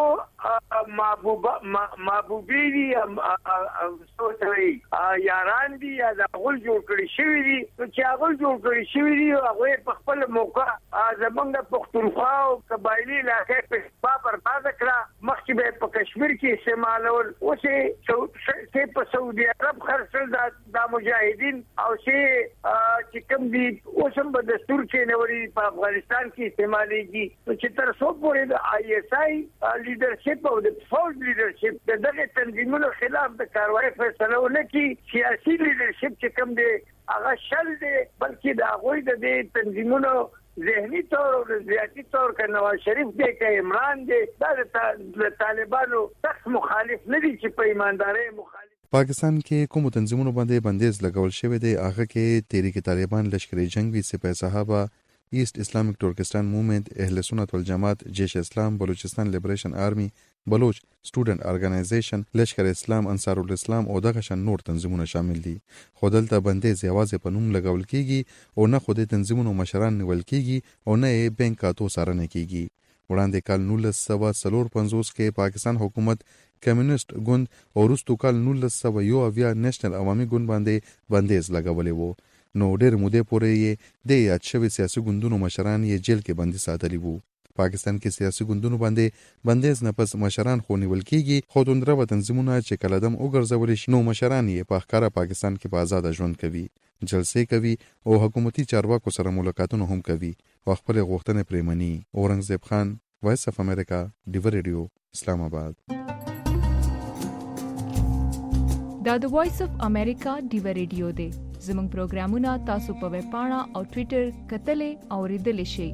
S20: محبوبي دي سوچوي یاران دي یا د غول جوړ کړی شوی دي چې غول جوړ کړی شوی دي هغه په خپل موقع زمونږ د پښتونخوا او قبایلی علاقې په برباد کړه مخکې به په کشمیر کې استعمالول اوسې په سعودي عرب خرڅل دا مجاهدین او چې کوم دي اوسم په دستور کې نوري په افغانستان کې استعمالېږي چې تر څو پورې د آی اس آی لیډرشپ او د فوج لیډرشپ دغه تنظیمونو خلاف د کاروایی فیصله ونه کړي سیاسي لیډرشپ چې کوم دی هغه شل دی بلکې د هغوی د دې تنظیمونو ذهني طور او ذاتي طور که نواز شریف دی که عمران دی دا د طالبانو سخت مخالف نه دي چې په ایماندارۍ مخالف.
S19: پاکستان کې کوم تنظیمونو باندې بندیز لګول شوی دی هغه کې تحریک طالبان لشکري جنگي سپاه صحابه ایست اسلامیک ترکستان موومنت اهل سنت والجماعت جیش اسلام بلوچستان لیبریشن آرمی بلوچ سټوډنټ ارګنایزیشن لشکر اسلام انصار الاسلام او دغه شان نور تنظیمونه شامل دي. خو دلته بندیز یوازې په نوم لګول کیږي او نه خو د تنظیمونو مشران نیول کیږي او نه یې بینکاتو څارنه کیږي. وړاندې کال 1954 کې پاکستان حکومت کمیونست ګوند او وروستو کال 1901 نېشنل عوامي ګوند باندې بندیز لګولې وو. نو ډېر مودې پورې د یاد شوي سیاسي ګوندونو مشران یې جیل کې بندي ساتلي وو. پاکستان کې سیاسي ګوندونو باندې بندیز نه پس مشران خو نیول کیږي خو توندرو تنظیمونه چې کلدم وګرځول شي نو مشران یې په ښکاره پاکستان کې په آزاد ژوند کوي جلسې کوي او حکومتي چارواکو سره ملاقاتونه هم کوي او خپل غوښتنې پرې مني. اورنګزیب خان وایس اف امریکا ډیو ریډیو اسلام آباد.
S18: دا د وایس اف امریکا ډیو ریډیو دی
S21: زموږ پروګرامونه تاسو په ویب پاڼه او ټوئیټر کتلې او اوریدلې شئ.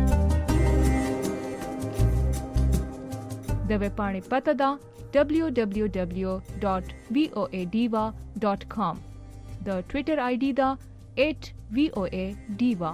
S21: د ویب پاڼې پته ده www.voadiva.com. د ټوئیټر آی ډي ده @voadiva.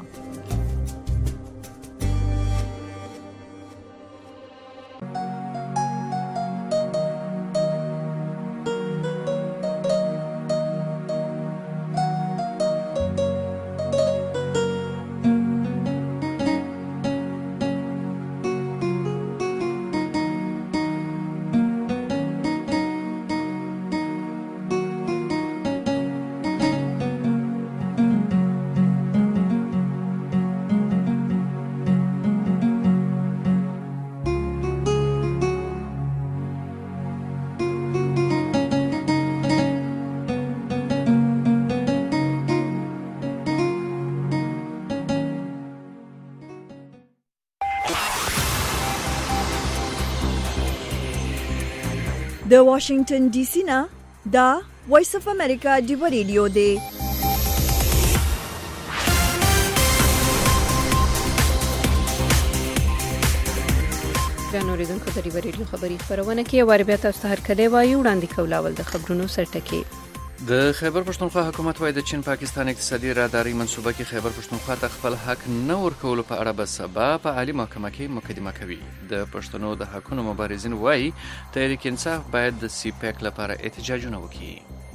S1: د واشنگټن ډي سي نه دا وایس اف امریکا ډیو ریډیو دی.
S2: جنوریدونکو د ډیو ریډیو خبري خبرونه کې واره بیا تاسو ته هرکلی وایو. وړاندې کولاول د خبرونو سرټکی.
S3: د خیبر پښتونخوا حکومت وايي د چین پاکستان اقتصادي راداري منصوبه کې خیبر پښتونخوا ته خپل حق نه ورکولو په اړه به سبا په عالی محکمه کې مقدمه کوي. د پښتنو د حقونو مبارزین وايي تحریک انصاف باید د سی پیک لپاره احتجاجونه وکړي.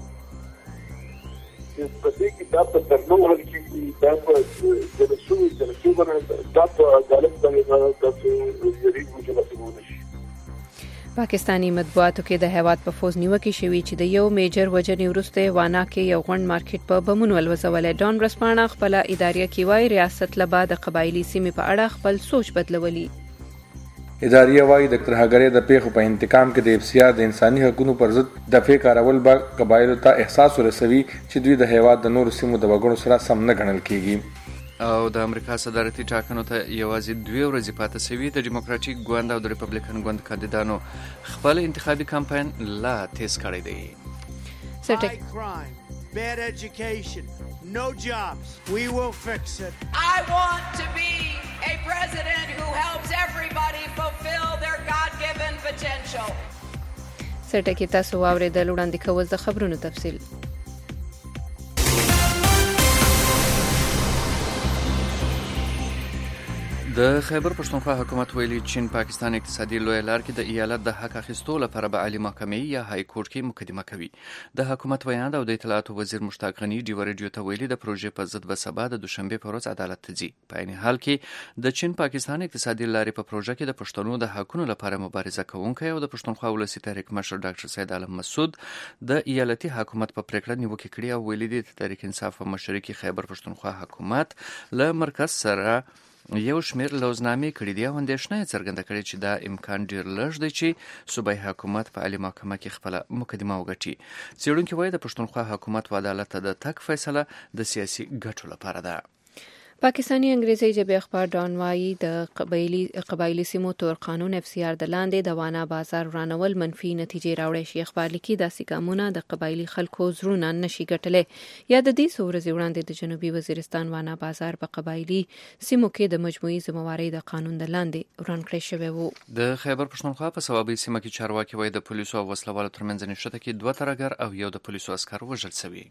S4: په دې کې دا په ترنور کې دا په جلسو باندې دا په عدالت باندې د یری مجلسونه شي.
S2: پاکستانی مطبوعاتو کې د هیواد په فوز نیوکه شوې چې د یو میجر وجنې وروسته وانا کې یو غونډ مارکیټ په بمون ولوځولې. ډان رسپانه خپل ادارې کې وایي ریاست له بعد قبایلی سیمې په اړه خپل سوچ بدلولي.
S5: ادارې وايي ډاکټر هغري د پیښو په انتقام کې د افسیار د انساني حقوقو پر ضد دفاع کارول به قبایلو ته احساس ورسوي چې دوی د هیواد د نورو سیمو د وګړو سره سم نه ګڼل کیږي.
S3: او د امریکا صدارتي ټاکنو ته یوازې 2 ورځې پاتې شوې. د ډیموکراټیک ګوند او د ریپبلیکن ګوند کاندیدانو خپل انتخابي کمپاین لا تیز کړی دی.
S22: Bad education, no jobs. We will fix it.
S23: I want to be a president who helps everybody fulfill their God-given potential.
S2: سرټکی تاسو واورېدل. وړاندې کول د خبرونو تفصیل.
S3: د خیبر پښتونخوا حکومت ویلي چین پاکستان اقتصادي لوی لار کې د ایالت د حق اخیستو لپاره به عالی محکمه یا های کورټ کې مقدمه کوي. د حکومت ویاند او د اطلاعاتو وزیر مشتاق غنی ډیو ریډیو ته ویلي د پروژې په ضد به سبا د دوشنبه په ورځ عدالت ته ځي. په عین حال کې د چین پاکستان اقتصادي لارې په پروژه کې د پښتنو د حقونو لپاره مبارزه کوونکی او د پښتونخوا ولسی تحریک مشر ډاکټر سید عالم مسعود د ایالتي حکومت په پریکړه نیوکه کړې او ویلي د تحریک انصاف په مشرۍ کې خیبر پښتونخوا حکومت له مرکز سره یو شمیر لوزنامې کړي دي او اندېښنه څرګنده کړې چې دا امکان ډیر لږ دی چې صوبایي حکومت په عالی محکمه کې خپل مقدمه وګټي. څېړونکي وایي د پښتونخوا حکومت و عدالت ته د تګ فیصله د سیاسي ګټو لپاره ده.
S2: پاکستانی انګریزي ژبې اخبار ډان وايي د قبایلی سیمو تور قانون FCR د لاندې د وانا بازار ورانول منفي نتیجې راوړي شي. اخبار لیکي داسې ګامونه د قبایلی خلکو زړونه نشي ګټلې. یا د دې څو ورځې وړاندې د جنوبي وزیرستان وانا بازار په قبایلی سیمو کې د مجموعي ذمہواری د قانون د لاندې وران کړی شوی وو.
S3: د خیبر پښتونخوا په صوابۍ سیمه کې چارواکي وایي د پولیسو او وسلوالو ترمنځ نښته کې 2 ترهګر او یو د پولیسو عسکر وژل شوی.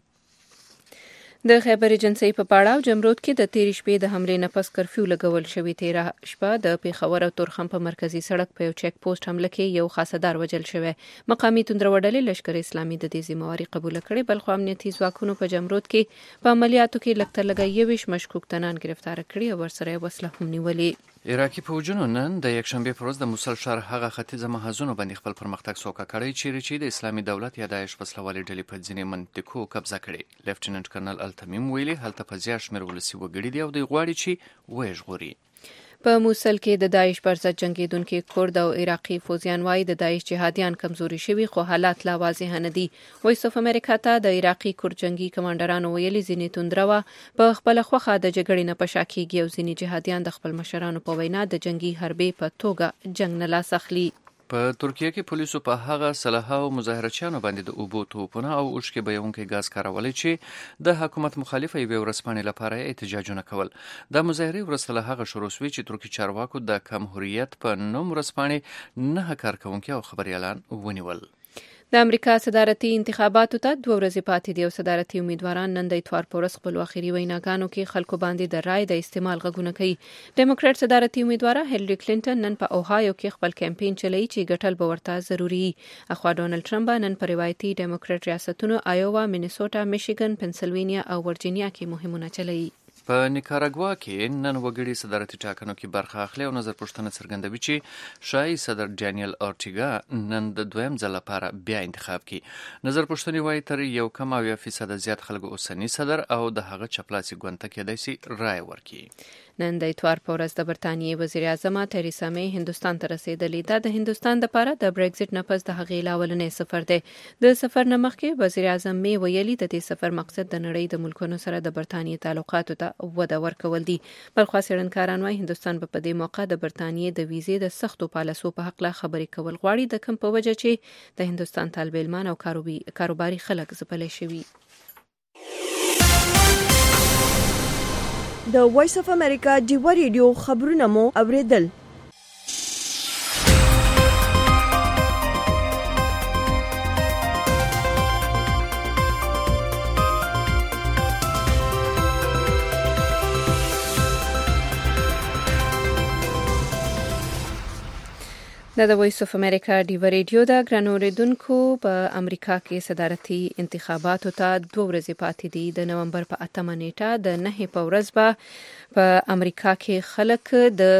S2: د خیبر ایجنسی په پاړاو جمرود کې د تیرې شپې د حمله نفس کرفیو لګول شوی. 13 شپه د پیښور او تورخم په مرکزی سړک په یو چیک پوسټ حمله کې یو خاصدار وژل شوی. مقامی توندروړلې لشکر اسلامي د دې ذمہواری قبول کړي. بل خو امنیتي ځواکونو په جمرود کې په عملیاتو کې لکته لګیوي مشکوک تنان گرفتار کړي او ورسره وسله هم نیولې.
S3: عراقي فوجونو نن د یکشنبه پر ورځ د موصل ښار هغه ختیځه محاذونو باندې خپل پرمختګ سوکه کړی چې د اسلامي دولت یا داعش وسلوالې ډلې په ځینې منطقو قبضه کړي. لیفټیننټ کرنل التمیم ویلي هلته په زیات شمېر ولسي وګړي دي او دوی غواړي چې وژغوري.
S2: په موصل کې د داعش پر ضد جنگیدونکو کورد او عراقي فوجیان وايي د داعش جهادیان کمزوري شوي خو حالات لا واضح نه دي. وایس اف امریکا ته د عراقي کورد جنگي کمانډرانو ویلي ځینې توندروا په خپل خوخه د جګړې نه پشا کیږي او ځینې جهادیان د خپل مشرانو په وینا د جنگي حربې په توګه جنگ نه لاس اخلي.
S3: په ترکیه کې پولیسو په هغه سلهاو مظاهرچیانو باندې د اوبو توپونه او اوښکې بهونکی ګاز کارولی چې د حکومت مخالفه یوې ورځپاڼې لپاره احتجاجونه کول. د مظاهرې وروسته له هغه شروع شوې چې ترکي چارواکو د کم هوریت په نوم ورځپاڼې 9 کارکوونکي او خبریالان ونیول.
S2: د امریکا صدارتي انتخاباتو ته 2 ورځې پاتې دي او صدارتي امیدواران نن د اتوار په ورځ خپل اخري ویناګانو کې خلکو باندې د رای د استعمال غږونه کوي. ډیموکرات صدارتي امیدواره هیلری کلینټن نن په اوهایو کې خپل کمپاین چلوي چې ګټل به ورته ضروري. اخوا ډونالد ټرمپ نن په روایتي ډیموکرات ریاستونو آیووا، مینیسوټا، میشیګن، پنسلوینیا او ورجینیا کې مهمونه چلوي.
S3: په نیکاراګوا کې نن وګړي صدارتي ټاکنو کې برخه اخلي او نظر پوښتنه څرګندوي چې شایي صدر ډانیل اورټیګا نن د دویم ځل لپاره بیا انتخاب کړي. نظر پوښتنې وایي تر 1.8% زیات خلکو اوسنی صدر او د هغه چپلاسي ګوند ته کېدای شي رای ورکړي.
S2: نن د اتوار په ورځ د برتانیې وزیر اعظم تریسا می هندستان ته رسیدلې. دا د هندستان لپاره د برېکزټ نه پس د هغې لاولنې سفر دی. د سفر نه مخکې وزیر اعظم می ویلي د دې سفر مقصد د نړۍ د ملکونو سره د برتانیې تعلقاتو ته وده ورکول دي. بلخوا څېړنکاران وايي هندستان په دې موقع د برتانیې د ویزې د سختو پالیسو په حق لا خبرې کول غواړي، د کوم په وجه چې د هندستان طالب علمان او کاروباري خلک ځپلي شوي.
S1: د وایس اف امریکا ډیوا ریډیو خبرونه مو اوریدل.
S2: د وایس اف امریکا ډیوا ریډیو د ګرانو اوریدونکو په امریکا کې صدارتي انتخاباتو ته 2 ورځې پاتې دي. د نومبر په 8 نیټه د 9 په ورځ به په امریکا کې خلک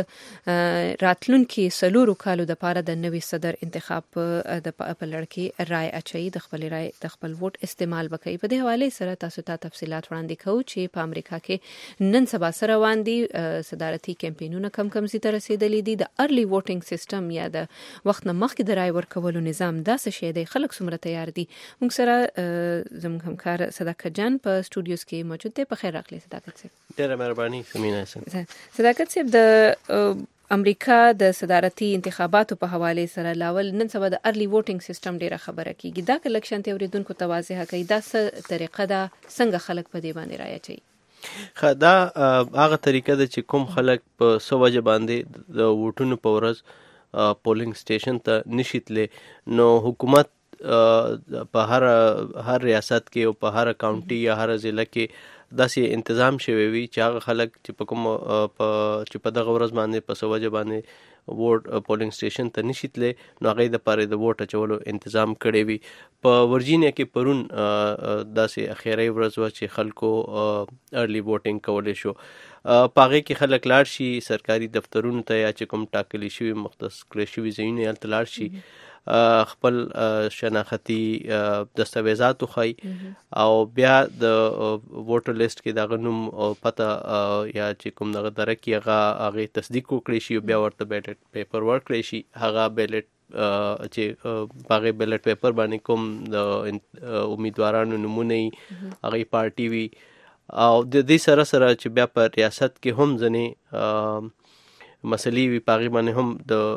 S2: د راتلونکي 4 کالو د پاره د نوي صدر انتخاب د په لړ کې رای اچي، د خپل رای د خپل ووټ استعمال وکړي. په دې حواله سره تاسو ته تفصيلات وړاندې کوو چې په امریکا کې نن سبا سره روان دي صدارتي کمپاینونه کم زی ته رسیدلې دي. د ارلی ووټینګ سیستم یا د وخت نه مخکې د رای ورکولو نظام داسې شی دی، خلک څومره تیار دي. موږ سره زموږ همکار صداقت جان په سټوډیوز کې موجود دی. په خیر راغلی صداقت صاحب.
S6: ډیره مهرباني سمینا حسن.
S2: صداقت صاحب، د امریکا د صدارتي انتخاباتو په حواله سره لاول نن سبا د ارلی ووټینګ سیستم ډیره خبره کیږي. دا کلکشن ته اوریدونکو ته واضحه کوي دا څه طریقه ده، څنګه خلک په دې باندې رای اچي.
S6: دا هغه طریقه ده چې کوم خلک په سوجه باندې د ووټونو په ورځ پولینګ سټیشن ته نشیتله، نو حکومت په هر ریاست کې او په هر کاونټي یا هر ضلع کې داسې تنظیم شوی وي چې هغه خلک چې په کوم چې په دغه ورځ باندې په سوجه باندې ووټ پولینګ سټیشن ته نشیتله، نو هغه د پاره د ووټ اچولو تنظیم کړی وي. په ورجینیا کې پرون داسې اخیری ورځ و چې خلکو ارلی ووټینګ کولای شو. پاغه کې خلک لاړ شي سرکاري دفترونو ته یا چې کوم ټاکلي شوی مختص کړی شوی ځایونه یې لاړ شي، خپل شناختی دستاویزات خو او بیا د ووټر لیست کې دغه نوم او پته یا چې کوم دغه درکې هغه تصدیق وکړي شي، بیا ورته بیلټ پیپر ورکړي شي. هغه بیلټ چې باغې بیلټ پیپر باندې کوم د امیدوارانو نمونه هغه پارټي وي او د دې سره چې بیا په ریاست کې هم ځنې مسلې وي، پاغې باندې هم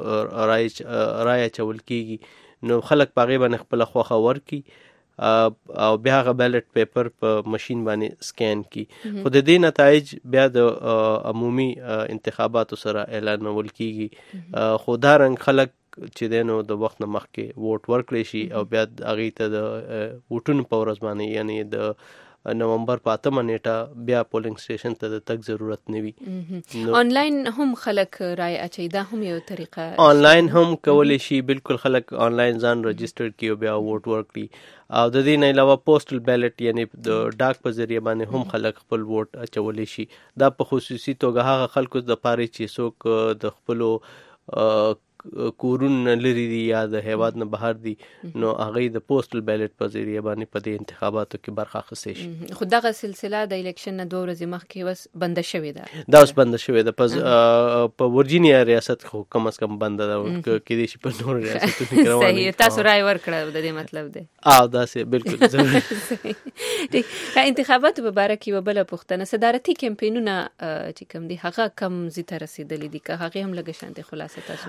S6: د رای چول کیږي. نو خلک پاغې باندې خپل خوخه ورکي او بیا هغه بیلټ پیپر په ماشين باندې سکین کی. خو د دې نتایج بیا د عمومي انتخاباتو سره اعلانول کیږي. خو دا رنګ خلک چې دینو د وخت نه مخکې ووټ ورکړي شي او بیا هغه ته د ووټونو په ورځ باندې یعنی د نومبر په 8 نیټه بیا پولینګ سټیشن ته د تک ضرورت نه وي.
S2: آنلاین هم خلک رای اچي، دا هم یو طریقه
S6: آنلاین هم کولی شي. بالکل خلک آنلاین ځان رجسٹر کیو بیا ووټ ورکړي او د دې نه علاوه پوسټل بیلټ یعنی د ډاک په ذریعہ باندې هم خلک خپل ووټ اچولی شي. دا په خصوصي توګه هغه خلکو د پاره چې څوک د خپل کورون لري دي یا د هیواد نه بهر دي، نو هغه د پوسټل بیلټ په ذریعہ باندې په دې انتخاباتو کې برخه اخیستي شي.
S2: خو دغه سلسله د الیکشن نه 2 ورځې مخکې وس بند شوې ده.
S6: دا اوس بند شوې ده. په ورجینیا ریاست خو کم از کم بند ده، کې دي چې په نور ریاستونو کې روان دي.
S2: صحیح، تاسو رای ورکړه د دې مطلب دی.
S6: دا سه بالکل ضروري.
S2: انتخاباتو په اړه کې وبله پوښتنه، صدارتي کمپاینونه چې کوم دي هغه کم زی ته رسیدلې دي که هغه هم لګ شانته خلاصه تاسو؟
S6: هغه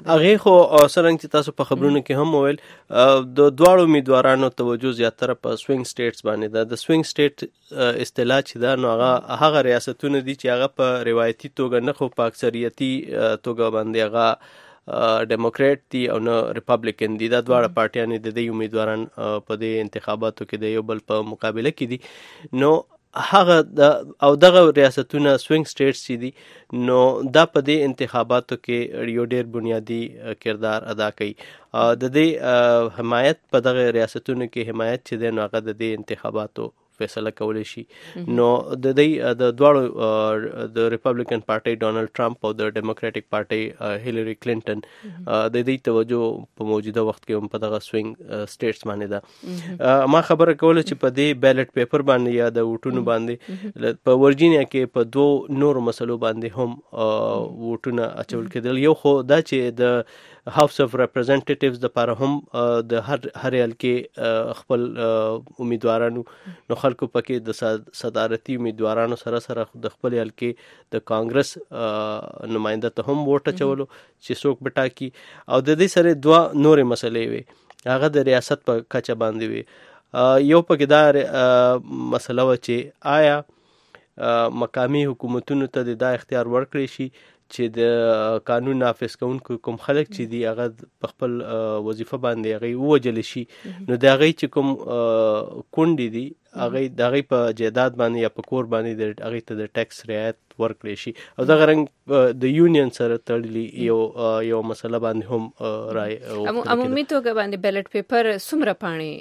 S6: خو څرنګه چې تاسو په خبرونو کې هم وویل د دواړو امیدوارانو توجه زیاتره په سوینګ سټیټس باندې ده. د سوینګ سټیټ اصطلاح چې ده نو هغه ریاستونه دي چې هغه په روایتي توګه نه خو په اکثریتي توګه باندې هغه ډیموکریټ دي او نه ریپبلیکن دي. دا دواړه پارټیانې د دې امیدواران په دې انتخاباتو کې د یو بل په مقابله کې دي. نو هغه او دغه ریاستونه سوینګ سټیټس چې دي نو دا په دې انتخاباتو کې یو ډېر بنیادی کردار ادا کوي. د دې حمایت په دغه ریاستونو کې حمایت چې دی نو هغه د دې انتخاباتو فیصله کولی شي. نو د دې د دواړو د ریپبلیکن پارټي ډونالډ ټرمپ او د ډیموکراټک پارټي هیلری کلینټن د دې توجه په موجوده وخت کې هم په دغه سوینګ سټیټس باندې ده. ما خبره کوله چې په دې بیلټ پیپر باندې یا د ووټونو باندې په ورجینیا کې په 2 نورو مسلو باندې هم ووټونه اچول کېدل. یو خو دا چې د هاوس اف ریپرزنټیټیوز د لپاره هم د هر حلقې خپل امیدوارانو نو خلکو پکې د صدارتي امیدوارانو سره د خپل حلقې د کانګرس نماینده ته هم ووټ اچولو چې څوک به ټاکي. او د دې سره 2 نورې مسلې وي هغه د ریاست په کچه باندې وي. یو پکې دا مسله و چې آیا مقامی حکومتونو ته دا اختیار ورکړي شي چې د قانون نافذ کوونکو کوم خلک چې دي هغه په خپل وظیفه باندې هغه ووجل شي نو د هغه چې کوم کونډې دي هغه د هغه په جیداد باندې یا په کور باندې د هغه ته د ټیکس رعایت ورکړي شي. او دغه رنګ د یونین سره تړلي یو مسله باندې هم رائے
S2: عمومي توګه باندې بیلټ پیپر څومره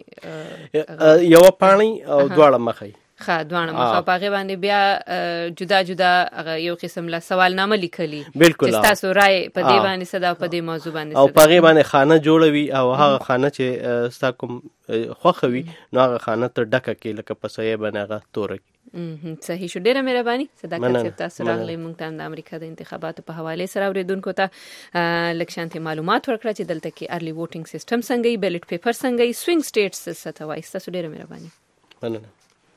S2: پاڼې
S6: یو پاڼې او دواړه مخې
S2: دوانه مخه پاغه باندې بیا جدا جدا یو قسم له سوالنامه لیکلي
S6: چې
S2: تاسو رائے په دې باندې صدا په دې موضوع باندې
S6: او پاغه باندې خانه جوړوي او هغه خانه چې ستا کوم خوخوي نو هغه خانه ته ډکه کې لکه پسې باندې هغه تور کی.
S2: صحیح شو. ډیره مهرباني صداقت صاحب تاسو راغلی مونږ ته د امریکا د انتخاباتو په حواله سره اوریدونکو ته لکشانتي معلومات ورکړه چې دلته کې ارلی ووټینګ سیستم څنګه بیلټ پیپر څنګه سوینګ سټیټس ستوي. تاسو ډیره مهرباني.
S6: مننه.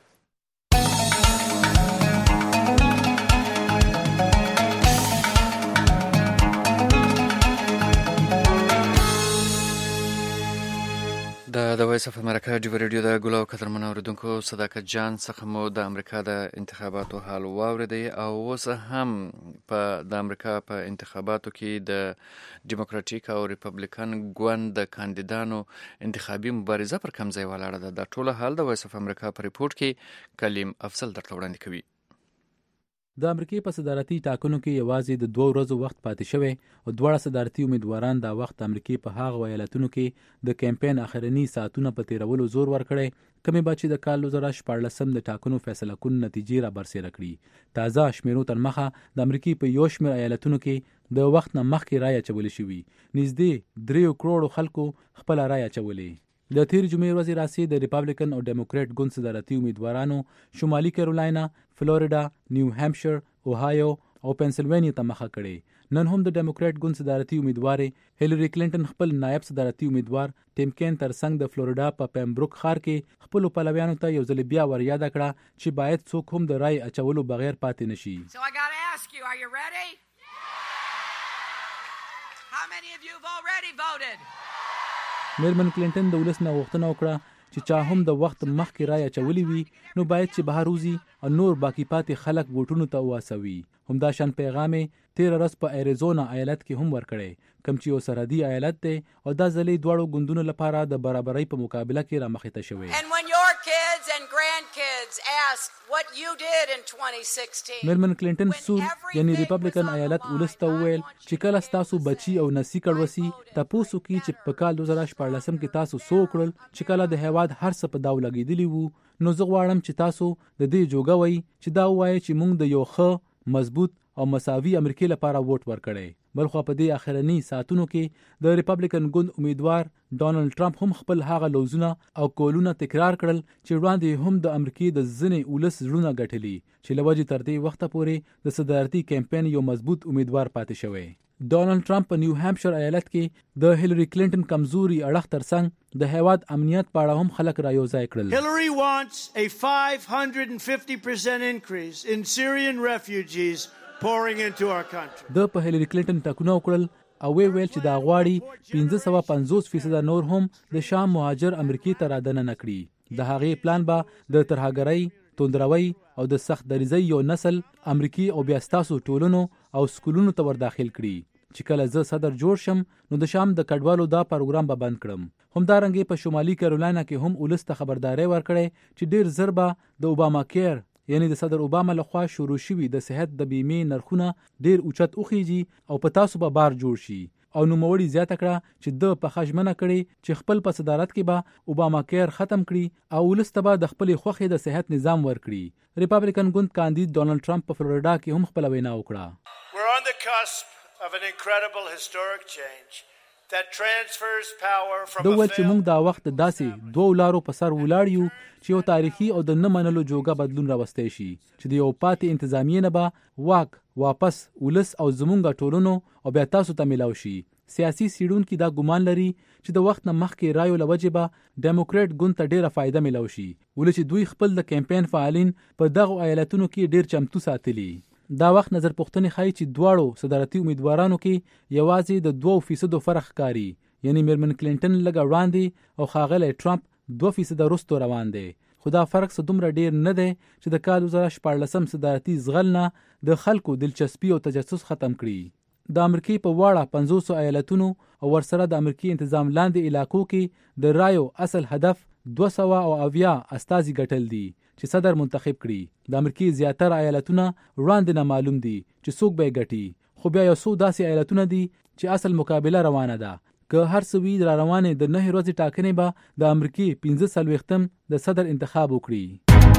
S3: د وایس اف امریکا ډیو ریډیو د ګلو قدرمن اوریدونکو صداقت جان څخه مو د امریکا د انتخاباتو حال واوریدي او اوس هم په د امریکا په انتخاباتو کې د ډیموکراټیک او ریپبلیکن ګوند د کاندیدانو انتخابي مبارزه پر کوم ځای ولاړه ده. د ټوله حال د وایس اف امریکا په ریپورت کې کلیم افضل درته وړاندې کوي.
S7: د امریکای په صدارتي ټاکنو کې یوازې د 2 ورځو وخت پاتې شوی او دواړه صدارتي امیدواران دا وخت امریکای په هغه ولایتونو کې د کمپاین اخرنی ساعتونو په تیرولو زور ورکړی کمی بچی د کال 2014 د ټاکنو فیصله کون نتیجې را برسېره کړي. تازه شمیرو تر مخه د امریکای په یو شمېر ایالتونو کې د وخت نه مخکې رایه اچول شوې. نږدې 3 کروڑ خلکو خپل رایه اچولې. د تیر جمعې ورځې راسي د ریپبلیکن او ډیموکریټ ګوند صدارتي امیدوارانو شمالي کیرولینا، فلوریډا، نیو هامپشیر، اوهایو او پنسلوانیا ته مخه کړې. نن هم د ډیموکریټ ګوند صدارتي امیدوار هیلری کلینټن خپل نائب صدارتي امیدوار ټیم کین ترڅنګ د فلوریډا په پیمبروک ښار کې خپل پلویانو ته یو ځل بیا ور یاد کړه چې باید څوک هم د رای اچولو بغیر پاتې نشي.
S23: So I got to ask you, are you ready? How many of you have already voted?
S7: میرمن کلینټن د ولس نه غوښتنه وکړه چې چا هم د وخت مخکې رای اچولې وي نو باید چې بهر وځي او نور باقی پاتې خلک ووټونو ته واسوي. همدا شان پیغام تیر ورځ په ایریزونا ایالت کې هم ورکړی کوم چې یو سرحدي ایالت دی او دا ځلې دواړو ګوندونو لپاره د برابرۍ په مقابله کې را مخې ته شوی.
S23: And when your kids and grandkids ask what you did in 2016
S7: میرمن کلینټن سور یعنی ریپبلیکن ایالت ولس ته وویل چې کله تاسو بچي او نسی کړوسی تاسو کې چې په کال 2014 کې تاسو سو کړل چې کله د هیواد هر څه په داو لګیدلی وو نو زه غواړم چې تاسو د دې جوګه وای چې دا وایي چې موږ د یو ښه مضبوط او مساوي امریکای لپاره ووټ ورکړی. بلخو په دې اخرنی ساعتونو کې د ریپبلیکن ګوند امیدوار ډونالډ ټرمپ هم خپل هغه لوزونه او کولونه تکرار کړل چې وړاندې هم د امریکای د ځینې ولس زړونه ګټلي چې لوجې تر دې وخته پورې د صدارتي کمپاین یو مضبوط امیدوار پاتې شوی. ډونالډ ټرمپ په نیو هامپشیر ایالت کې د هیلری کلینټن کمزوري اړخ ترڅنګ د هیواد امنیت په اړه هم خلک را یوځای کړل.
S22: Hillary wants a 550% increase in Syrian refugees pouring into our country.
S7: د په هیلری کلینټن ټاکنو وکړل او ویل چې دا غواړي 550% نور هم د شام مهاجر امریکای ته رادنه نکړي. د هغې پلان به د ترهګرۍ، توندروي او د سخت دریځۍ یو نسل امریکای او بیا ستاسو ټولنو او سکولونو ته ور داخل کړي چې کله زه صدر جوړ شم نو د شام د کډوالو دا پروګرام به بند کړم. همدارنګه په شمالي کیرولینا کې هم ولس ته خبرداري ورکړې چې ډیر زر به د اوباما کیر یعنی د صدر اوباما لخوا شروع شوي د صحت د بیمې نرخونه ډیر اوچت وخیږي او په تاسو به بار جوړ شي. او نوموړي زیاته کړه چې د په خجمنه کړي چې خپل په صدارت کې به اوباما کیر ختم کړي او ولس ته به د خپل خوخي د صحت نظام ورکړي. ریپبلیکن ګوند کاندید ډونالد ټرمپ په فلوریډا کې هم خپل وینا وکړه.
S22: We're on the cusp of an incredible historic change that transfers power from
S7: د چې موږ دا وخت داسې دوه لارو په سر ولاړ یو چې یو تاریخي او د نه منلو جوګه بدلون راوستي شي چې د یو پاتې انتظامیې نه به واک واپس ولس او زمونږ ټولنو او بیا تاسو ته ملاو شي. سیاسي سیډونکو دا ګمان لري چې د وخت نه مخکې رایو لوجه به ډیموکریټ ګوند ته ډیره فائدہ ملاو شي ولې چې دوی خپل د کمپاین فعالین په دغه ایالتونو کې ډیر چمتو ساتلي. دا وخت نظر پوښتنې ښایي چې دواړو صدارتي امیدوارانو کې یوازې د 2% فرق ښکاري یعنی میرمن کلینټن لږ وړاندې او ښاغلی ټرمپ 2% وروسته روان دی. خو دا فرق څه دومره ډیر نه دی چې د کال 2014 صدارتي زغل نه د خلکو دلچسپي او تجسس ختم کړي. د امریکای په واړه 500 ایالتونو او ورسره د امریکای انتظام لاندې علاقو کې د رایو اصل هدف 270 استازي ګټل دي چې صدر منتخب کړي. د امریکای زیاتره ایالتونه وړاندې نه معلوم دي چې څوک به ګټي خو بیا یو څو داسې ایالتونه دي چې اصل مقابله روانه ده. که هر څه وي د روانې د 9 ورځې ټاکنې به د امریکای 15 د صدر انتخاب وکړي.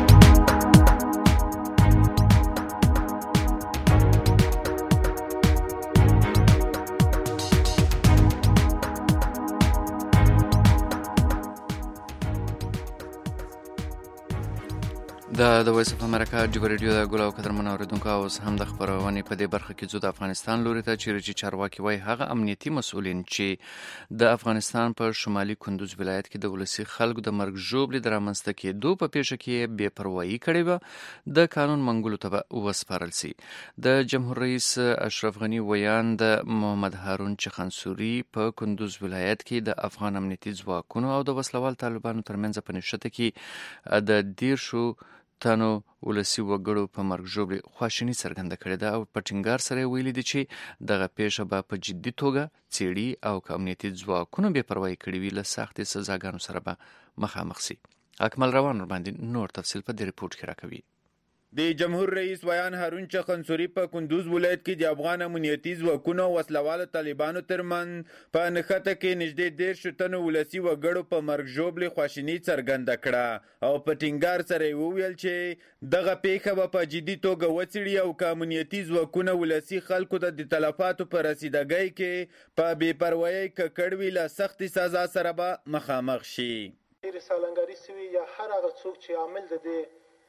S3: د وایس اف امریکا ډیو ریډیو د ګل او قدرمن اوریدونکو اوس هم د خبرونې په دې برخه کې ځو د افغانستان لوري ته چې چارواکي وایي هغه امنیتي مسؤلین چې د افغانستان په شمالي کندوز ولایت کې د ولسی خلکو د مرګ ژوبلې د رامنځته کېدو په پیښه کې بې پروايي کړې وه د قانون منګولو ته وسپارل سي. د جمهور رئیس اشرف غنی ویان د محمد هارون چخنسوري په کندوز ولایت کې د افغان امنیتي ځواکونو او د وسلوال طالبانو ترمنځ په نښته کې د 10 تنو ولسی وګړو په مرګ ژوبلې خواشیني څرګنده کړې ده او په ټینګار سره ویلي دي چې دغه پیښه به په جدي توګه څېړي او که امنیتي ځواکونو بې پروایي کړې وي له سختې سزاګانو سره به مخامخ سي. اکمل روان ورباندې نور تفصیل په دې ریپورت کې راکوي.
S8: د جمهور رئیس ویان هارون چخنسوري په کندوز ولایت کې د افغان امنیتي ځواکونو وسلوالو طالبانو ترمنځ په نښته کې نږدې 10 تنو ولسی وګړو په مرګ ژوبلې خواشیني څرګنده کړه او په ټینګار سره وویل چې دغه پیښه به په جدي توګه وڅېړي او که امنیتي ځواکونه ولسی خلکو ته د تلفاتو په رسیدګۍ کې په بې پروایۍ ککړ وي له سختې سزا سره به مخامخ شي.
S9: رسالنګاري سوي یا هر هغه څوک چې عامل د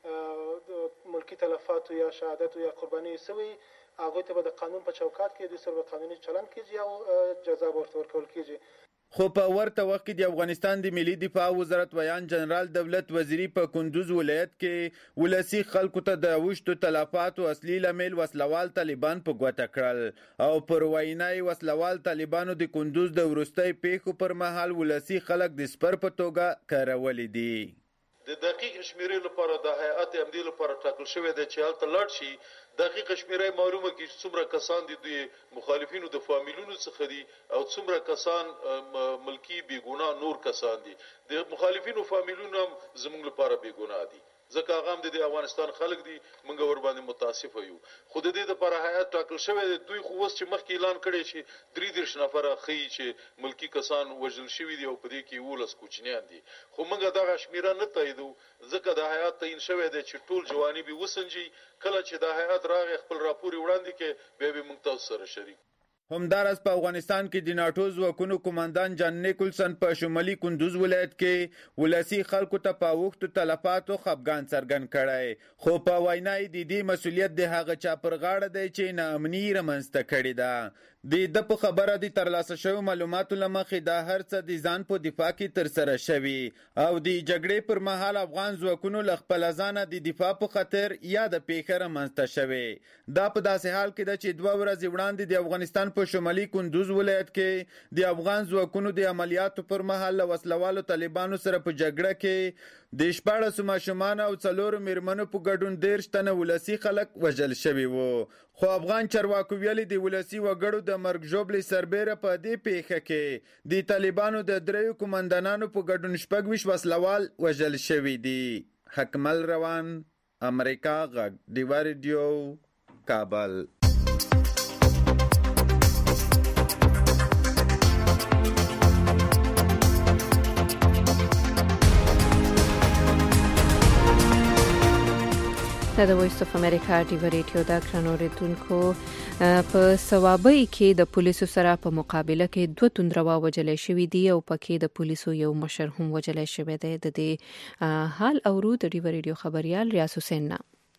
S9: ملکی تلفات یا شهادت یا قرباني سوي هغه ته به د قانون په چوکاټ کې د سر قانوني چلن کیږي او جزا ورته ورکول کیږي.
S8: خو په ورته وخت کې د افغانستان د ملي دفاع وزارت ویان جنرال دولت وزیری په کندوز ولایت کې ولسی خلکو ته د اوښتو تلفاتو اصلي لامل وسلوال طالبان په ګوته کړل او پر وینای وسلوال طالبانو د کندوز د وروستۍ پیښو پر مهال ولسی خلک د سپر په توګه کارولې دي.
S10: د دقیق شمیرې لپاره د هیئات امنیتي لپاره ټاکل شوی دی چې هلته لاړ شي دقیق شمیرې معلومه کړي چې څومره کسان د مخالفینو د فامیلونو څخه دي او څومره کسان ملکی بیګناه نور کسان دي. د مخالفینو فامیلونو هم زموږ لپاره بیګناه دي ځکه هغه هم د افغانستان خلک دي موږ ور باندې متاسفه یو. خو د دې لپاره هیئات ټاکل شوی دی. دوی خو اوس چې مخکې اعلان کړی چې 33 نفره ښیي چې ملکی کسان وژل شوي دي او په دې کې 19 کوچنیان دي. خو موږ دغه شمیره نه تاییدو ځکه د هیئات تعیین شوی دی چې ټول جوانبي وسنجي. کله چې د هیئات راغی خپل راپور وړاندې کې بیا به موږ تاسو سره شریک.
S8: همدارس په افغانستان کې د ناتو ځواکونو کمانډان جان نیکلسن په شمالي کندوز ولایت کې ولسی خلکو ته په وخت تلفاتو خپګان څرګند کړی خو په وینای د دې مسولیت د هغه چا پر غاړه دی چې ناامني رامنځته کړې ده. د په خبره د ترلاسه شوی معلوماتو لمخې دا هر څه د ځان په دفاع کې ترسره شوي او د جګړې پر مهال افغان ځواکونو له خپل ځانه د دفاع په خاطر یا د پیښه رامنځته شوی. دا په داسې حال کې ده چې 2 ورځې وړاندې د افغانستان په شمالي کندوز ولایت کې د افغان ځواکونو د عملیاتو پر مهال له وسلوالو طالبانو سره په جګړه کې د 14 ماشومان او 4 میرمنو په ګډون 13 تنه ولسی خلک وژل شوي وو. خو افغان چارواکو ویلي د ولسی وګړو د مرګ ژوبلې سربېره په دې پیښه کې د طالبانو د 3 کمانډانانو په ګډون 26 وسلوال وژل شوي دي. حکمل روان، امریکا غږ، دیوا ریډیو، کابل.
S2: دا د وایس اف امریکا ډیو ریډیو دا کرانو ریدونکو په سوابۍ کې د پولیسو سره په مقابله کې 2 توندروا وجلې شوې دي او پکې د پولیسو یو مشر هم وجلې شوی دی. د دې حال اورو د ډیو ریډیو خبريال ریاض حسین.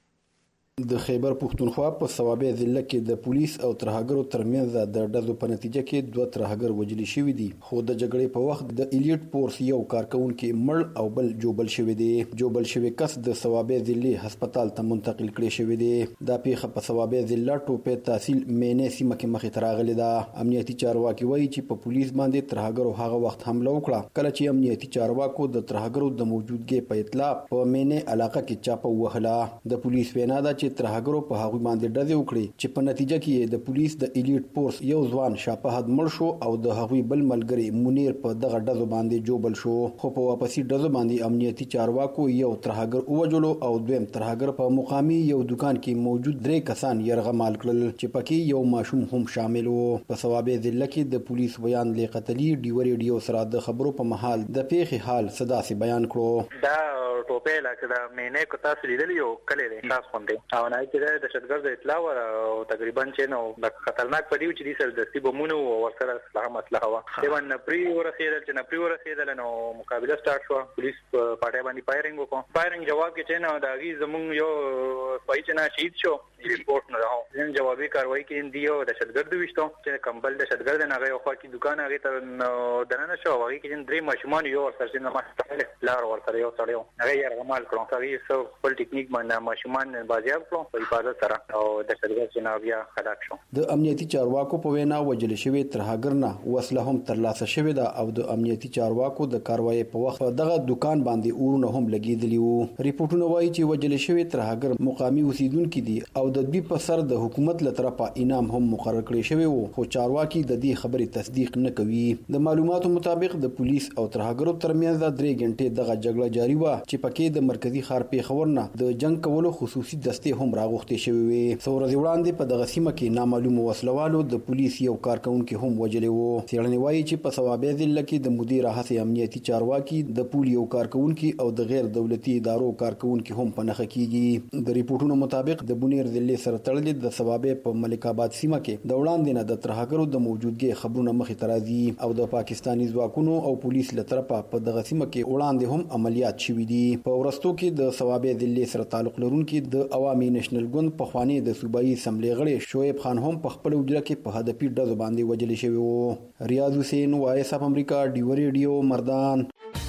S11: د خیبر پښتونخوا په ثوابې ضلع کې د پولیس او ترهګرو ترمنځ د ډزو په نتیجه کې 2 ترهګر وژل شوي دي، خو د جګړې په وخت د الیټ فورس یو کارکونکي مړ او بل جوبل شوی دی. جوبل شوی کس د ثوابې ضلع هسپتال ته منتقل کړی شوی دی. دا پیښه په ثوابې ضلع ټوپې تحصیل مینې سیمه کې مخې ته راغلې ده. امنیتي چارواکي وایي چې په پولیس باندې ترهګرو هغه وخت حمله وکړه کله چې امنیتي چارواکو د ترهګرو د موجودګۍ په اطلاع په مینې علاقه کې چاپه وهله. د پولیس وینا ده چې ترهګرو په هغه باندې ډزې وکړي چې په نتیجه کې د پولیس د الیټ فورس یو ځوان شاپهد مړ شو او د هغوی بل ملګری منیر په دغه ډزو باندې جوبل شو. خو په واپسي ډزو باندې امنیتي چارواکو یو ترهګر ووژلو او دویم ترهګر په مقامي یو دکان کې موجود 3 کسان یرغمال کړل چې پکې یو ماشوم هم شامل وو. په ثوابې ضلع کې د پولیس بیان لیقتلی ډیو ریډیو سره د خبرو په محل د پیښې حال صدا سي بیان کړو.
S12: دا ټوپې لکه د مینې کو تاسو لیدلی یو کله دې تاسو خوندې او نه چې د شتګر د اطلاع او تقریبا چې نو د خطرناک پدیو چې د سر دستي بمونه او ورسره سلام مسله وا دیوان نپری ورسېدل چې نپری ورسېدل نو مقابله سٹارټ شو. پولیس پټه باندې فایرینګ وکړ. فایرینګ جواب کې چې نو دا غي زمون یو پای چې نه شهید شو ریپورت نه راو. ځین جوابي کاروایی کې دیو د شتګر د وشتو چې کمبل د شتګر د نغې خو کې دکان هغه ته دننه شو. هغه کې 3 ماشومان یو ورسره نه مخته لار ورته یو سړیو هغه یې رغمال کړو. هغه سو خپل ټیکنیک باندې ماشومان بازیاب کړو په حفاظت سره او د شتګر جنابیا خلاص شو.
S11: د امنیتي چارواکو په وینا وجل شوی ترهګر نه وسله هم ترلاسه شوې ده او د امنیتي چارواکو د کاروایی په وخت دغه دکان باندې اورونه هم لګیدلی وو. ریپورتونه وایي چې وجل شوی ترهګر مقامي اوسیدونکو دي او د دوی په سر د حکومت له طرفه انعام هم مقرر کړی شوی وو، خو چارواکي د دې خبرې تصدیق نه کوي. د معلوماتو مطابق د پولیس او ترهګرو ترمنځ 3 غنټې دغه جګړه جاری و چې پکې د مرکزی ښار پیښور نه د جنگ کولو خصوصي دستې هم راغوښتې شوې وي. څو ورځې وړاندې په دغه سیمه کې نامعلوم وسلوالو د پولیس یو کارکونکي هم وژلی وو. څېړنې وایي چې په ثوابې ضلع کې د مدیر هڅې امنیتي چارواکي د پول یو کارکونکي او د غیر دولتي ادارو کارکونکي هم په نښه کیږي. د ریپورتونو مطابق د بونیر ضلع سره تړلې د ثوابې په ملک آباد سیمه کې د وړاندې نه د ترهګرو د موجودګۍ خبرونه مخې ته راځي او د پاکستاني ځواکونو او پولیس له طرفه په دغه سیمه کې وړاندې هم عملیات شوي دي. په ورستو کې د ثوابې ضلع سره تعلق لرونکي د عوامي نېشنل ګوند پخوانی د صوبایي اسمبلی غړی شعیب خان هم په خپل وجره کې په هدفي ډزو باندې وژل شوی وو. ریاض حسین، وایس اف امریکا، ډیو ریډیو، مردان.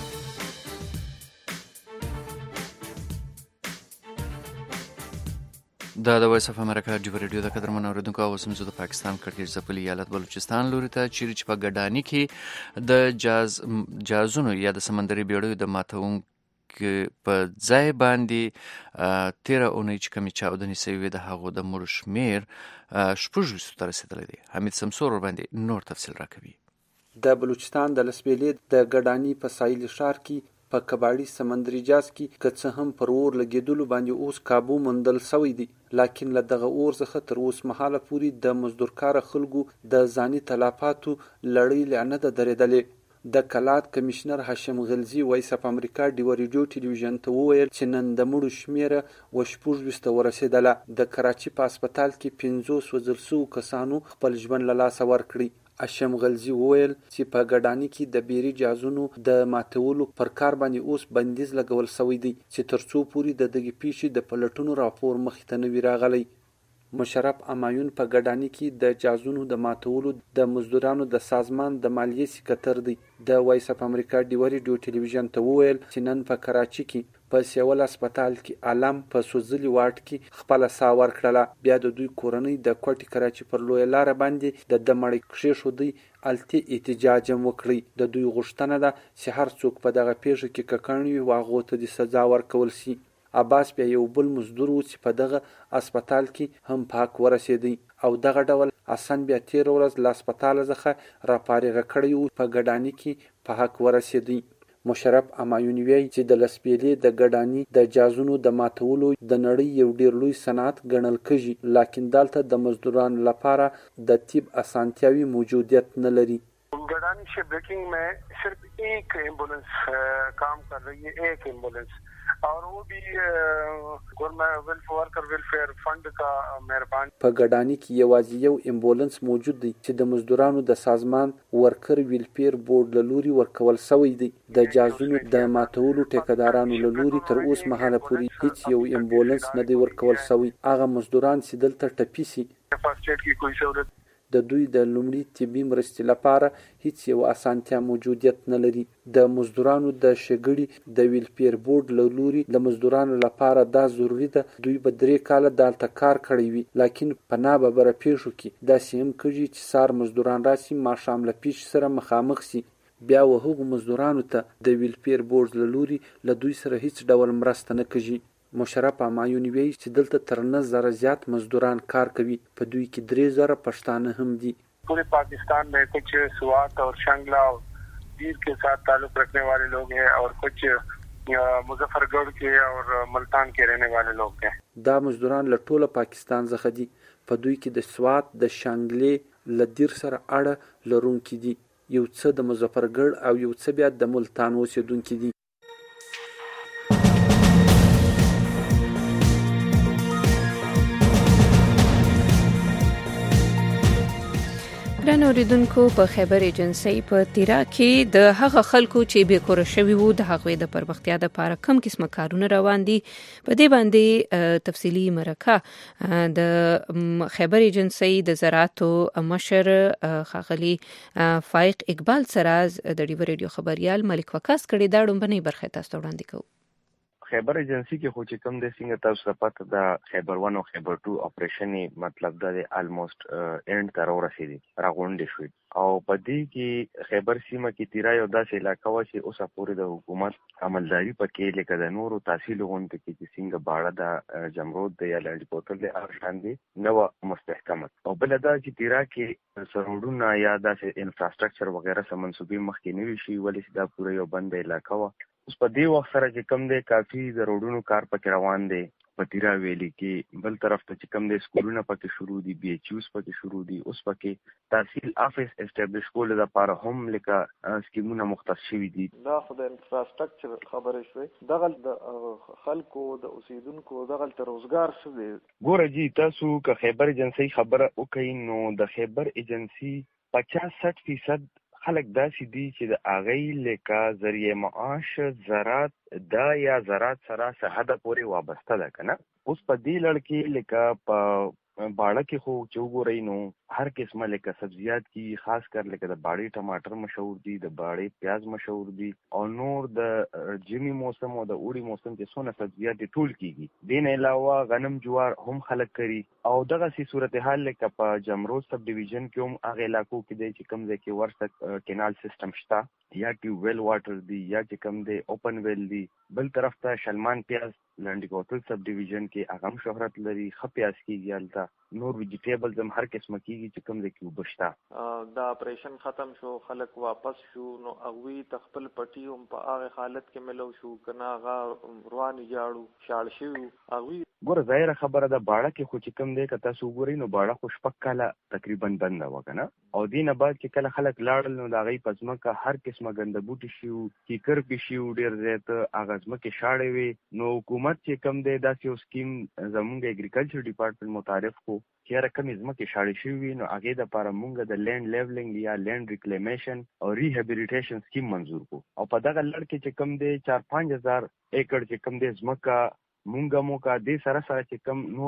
S3: دا د وایس اف امریکا ډیو ریډیو د قدرمن اوریدونکو او سمزو د پاکستان کړکېچ ځپلي ایالت بلوچستان لوري ته چیرې چې په ګډانی کې د جازونو یا د سمندري بیړیو د ماتونکو په ځای باندې 13 اونۍ چې کمی چاودنې سوي د هغو د مړو شمیر 26 ته رسیدلی دی. حمید سمسور باندې نور تفصیل راکوي.
S13: د بلوچستان د لسبیلې د ګډانی په ساحل ښار کې په کباړي سمندري جاز کې که څه هم پر اور لګېدلو باندې اوس کابو موندل سوی دی، لکن له دغه اور څخه تر اوس مهاله پورې د مزدورکاره خلکو د ځاني تلافاتو لړۍ لا نه ده درېدلې. د کلات کمشنر هاشم غلزي وایس اف امریکا ډیو ریډیو ټلویزیون ته وویل چې نن د مړو شمیره 26 ته ورسېدله. د کراچي په هسپتال کې 50 وژل شوو کسانو خپل ژوند له لاسه ورکړی. هاشم غلزي وویل چې په ګډانی کې د بیري جازونو د ماتولو پر کار باندې اوس بندیز لګول شوی دی چې ترڅو پورې د دغې پیښې د پلټونو راپور مخې ته نه وي راغلی. مشرف امایون په ګډانی کې د جازونو د ماتولو د مزدورانو د سازمان د مالیې سکرټر دی. د وایس اف امریکا ډیو ریډیو ټلویزیون ته وویل چې نن په کراچي کې په سیول هسپتال کې علم په سوزلي واټ کې خپل ساه ورکړله. بیا د دوی کورنۍ د کوټې کراچي پر لویه لاره باندې د دمړې کښېښودی التي احتجاج هم وکړي. د دوی غوښتنه ده چې هر څوک په دغه پیښه کې ککړ وي او هغو ته د سزا ورکول شي. عباس بیا یو بل مزدور و چې په دغه هسپتال کې هم په حق ورسېدی او دغه ډول حسن بیا تېره ورځ له هسپتاله څخه راپارېغه کړی و په ګډاني کې په حق ورسېدی. مشرف همایوني وایي چې د لسبیلې د ګډاني د جازونو د ماتولو د نړۍ یو ډیر لوی صنعت ګڼل کېږي، لیکن دلته د مزدورانو لپاره د طب اسانتیاوي موجودیت نه لري.
S14: गडानी से ब्रेकिंग में सिर्फ एक एम्बुलेंस काम कर रही है, एक एम्बुलेंस, और वो भी गवर्नमेंट वर्कर वेलफेयर फंड का मेहरबान.
S13: په ګډانی کې یوازې یو امبولانس موجود دی چې د مزدورانو د سازمان ورکر ویلفیر بورډ له لوري ورکول شوی دی. د جازونو د ماتولو ټیکدارانو له لوري تر اوس مهاله پورې هیڅ یو امبولانس نه دی ورکول شوی. هغه مزدوران چې دلته ټپي سي
S14: فرست ایډ کی کوئی سہولت
S13: د دوی د لومړي طبي مرستې لپاره هیڅ یو اسانتیا موجودیت نه لري. د مزدورانو د شګړې د ویلفیر بورډ له لوري د مزدورانو لپاره دا ضروري ده. دوی به 3 کاله دلته کار کړی وي، لیکن په ناببره پیښو کې داسې هم کېږي چې سار مزدوران راسي ماښام له پیښې سره مخامخ سي. بیا و هغو مزدورانو ته د ویلفیر بورډ له لوري له دوی سره هیڅ ډول مرسته نه کېږي. مشرف همایوني وایي چې دلته تر 9,000 زیات مزدوران کار کوي، په دوی کې 3,000 پښتانه هم دي.
S14: पूरे पाकिस्तान में कुछ स्वात और शंगला और पीर के साथ ताल्लुक रखने वाले लोग हैं और कुछ मुजफ्फरगढ़ के और मुल्तान के रहने वाले लोग हैं.
S13: دا مزدوران له ټوله پاکستان څخه دي. په دوی کې د سوات د شانګلې له دیر سره اړه لرونکي دي، یو څه د مظفرګړ او یو څه بیا د ملتان اوسیدونکي دي.
S2: ګران اوریدونکو، په خیبر ایجنسی په تیرا کې د هغه خلکو چې بې کوره شوي وو د هغوی د پرمختیا دپاره کوم قسمه کارونه روان دي، په دې باندې تفصیلي مرکه د خیبر ایجنسی د زراعتو مشر ښاغلي فائق اقبال سراز د ډیو ریډیو خبریال ملک وکاس کړي. دا ډومبنۍ برخه تاسو ته وړاندې کوو.
S15: خیبر ایجنسی کې خو چې کوم د څنګه تاسو ته پته د خیبر 1 او خیبر 2 اپریشن مطلب د الموست اینډ تر ورسېدي راغونډې شوې او په دې کې خیبر سیمه کې تیرا یو داسې علاقه و چې اوسه پورې د حکومت عملداري پکې لکه د نورو تحصیل غونډه کې چې څنګه باړه د جمرود د یا لنډ بوتل د ارشان دي نو مستحکمت او بل دا چې تیرا کې سرودونه یا داسې انفراستراکچر وغیرہ سم منسوبي مخکې نه وي شي ولې دا پوره یو بند علاقه و. اوس په دې وخت سره چې کم دی کافي د روډونو کار پکې روان دی په تیرا ویلي کې. بل طرف ته چې کم دی سکولونه پکې شروع دي، بي ایچ یوز پکې شروع دي، اوس پکې تحصیل افیس اسټابلیش کول لپاره هم لکه سکیمونه مختص شوي دي.
S17: دا خو د انفراستراکچر خبره شوې، دغه د خلکو د اوسیدونکو دغه ته روزګار څه دی؟
S15: ګوره جی تاسو که خیبر ایجنسی خبره وکړئ نو د خیبر ایجنسی 50-60% خلک داسې دي چې د هغې لکه ذریعه معاش زراعت دا یا زراعت سره صحته پورې وابسته ده که نه. اوس په دې لړ کې لکه په باړه کې خو چې وګورئ نو هر قسمه لکه سبزیات کې خاص کر لکه د باړې ټماټر مشهور دي، د باړې پیاز مشهور دي او نور د ژمي موسم او د اوړي موسم کې څونه سبزیات دي ټول کېږي. دې نه علاوه غنم جوار هم خلک کوي او دغسې صورتحال لکه په جمرود سب ډیویژن کې هم هغه علاقو کې دی چې کوم ځای کې ورسته کینال سیسټم شته یا ټیوب ویل واټر دی یا چې کوم دی اوپن ویل دی. بل طرف ته شلمان پیاز لنډ کوتل سب ډیویژن کې هغه هم شهرت لري، ښه پیاز کېږي هلته. نور ویجیټیبلز هم هر قسمه کېږي چې کوم ځای کې اوبه شته.
S17: دا اپریشن ختم شو، خلک واپس شو، نو هغوی ته خپل پټي هم په هغه حالت کې ملو شو که نه هغه روان ویجاړو شاړ شوي هغوی.
S15: ګوره ظاهره خبره ده باړه کې خو چې کوم دی که تاسو وګورئ نو باړه خو 6 کاله تقریبا بنده وه که نه. او دې نه بعد چې کله خلک لاړل نو د هغوی په ځمکه هر قسمه ګنده بوټي شي وو، کیکر پې شي وو، ډېر ځای ته هغه ځمکې شاړې وې. نو حکومت چې کوم دی داسې یو سکیم زمونږ اګریکلچر ډپارټمنټ متعارف کو چې یاره کمې ځمکې شاړې شوي وي نو هغې دپاره مونږ د لینډ لیولنګ یا لینډ ریکلیمیشن او ریهیبلیټیشن سکیم منظور کو. او په دغه لړ کې چې کوم دی 4-5 هزار ایکړ چې کوم دی ځمکه مونږ مو کا دې سره سره چې کم نور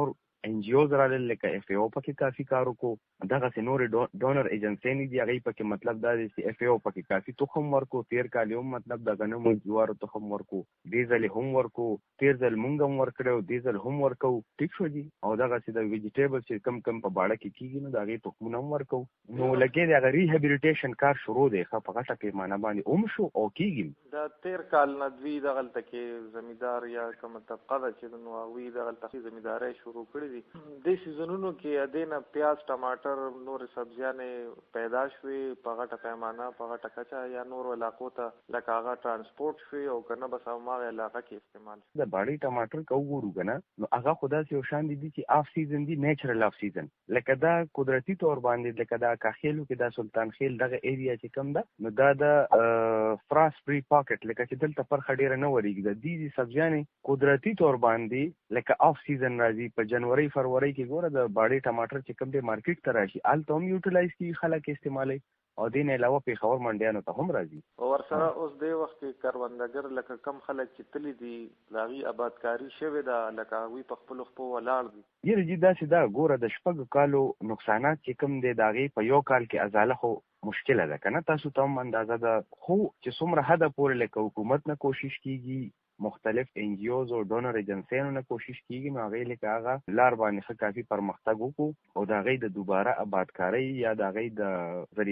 S15: ان جی اوز رالل لکه اف ای او پکې کافي کار وکړو دغسې نورې ډونر ایجنسۍ دي هغوی پکې مطلب دا دی چې اف ای او پکې کافي تخم ورکړو تېر کال هم مطلب د غنمو جوارو تخم ورکړو دې ځل هم ورکړو تېر ځل مونږ هم ورکړی او دې ځل هم ورکوو ټیک شو جي او دغسې د ویجیټیبل چې کم په باړه کې کېږي نو د هغې تخمونه هم ورکوو نو لګې د هغه ریهیبلیټیشن کار شروع دی ښه په غټه پیمانه باندې هم شو او کېږي
S17: د تېر کال نه دوی دغلته کې زمیندار یا کومه طبقه ده چې نو هغوی دغلته زمیندارۍ شروع کړي دي دې سیزنونو کې دې نه پیاز ټماټر نورې سبزیانې پیدا شوې په غټه پیمانه په غټه کچه یا نورو علاقو ته لکه هغه ټرانسپورټ شوې او که نه بس هماغه علاقه کې استعمال شوې
S15: د باړې ټماټر که وګورو که نه نو هغه خو داسې یو شان دي چې آف سیزن دي نیچرل آف سیزن لکه دا قدرتي طور باندې لکه دا کاخیلو کې دا سلطان خیل دغه ایریا چې کم ده نو دا د فراست فری پاکټ لکه چې دلته پرخه ډېره نه ورېږي د دې سبزیانې قدرتي طور باندې لکه آف سیزن راځي په جنوري فروری کې ګوره د باړې ټماټر چې کوم دی مارکیټ ته راشي هلته هم یوټیلایز کېږي خلک استعمالوي او دې نه علاوه پېښور منډیانو ته هم راځي
S17: او ورسره اوس دې وخت کې کروندګر لکه کم خلک چې تللی دي د هغوی آبادکاري شوې ده لکه هغوی په خپلو خپو ولاړ دي
S15: یاره جي داسې ده ګوره د شپږو کالو نقصانات چې کوم دی د هغې په یو کال کې ازاله خو مشکله ده که نه تاسو ته هم اندازه ده خو چې څومره حده پورې لکه حکومت نه کوشش کېږي مختلف ان جی اوز او ډونر ایجنسیانو نه کوشش کېږي نو هغوی لکه هغه لار باندې ښه کافي پرمختګ وکړو او د هغوی د دوباره آبادکارۍ یا د هغوی د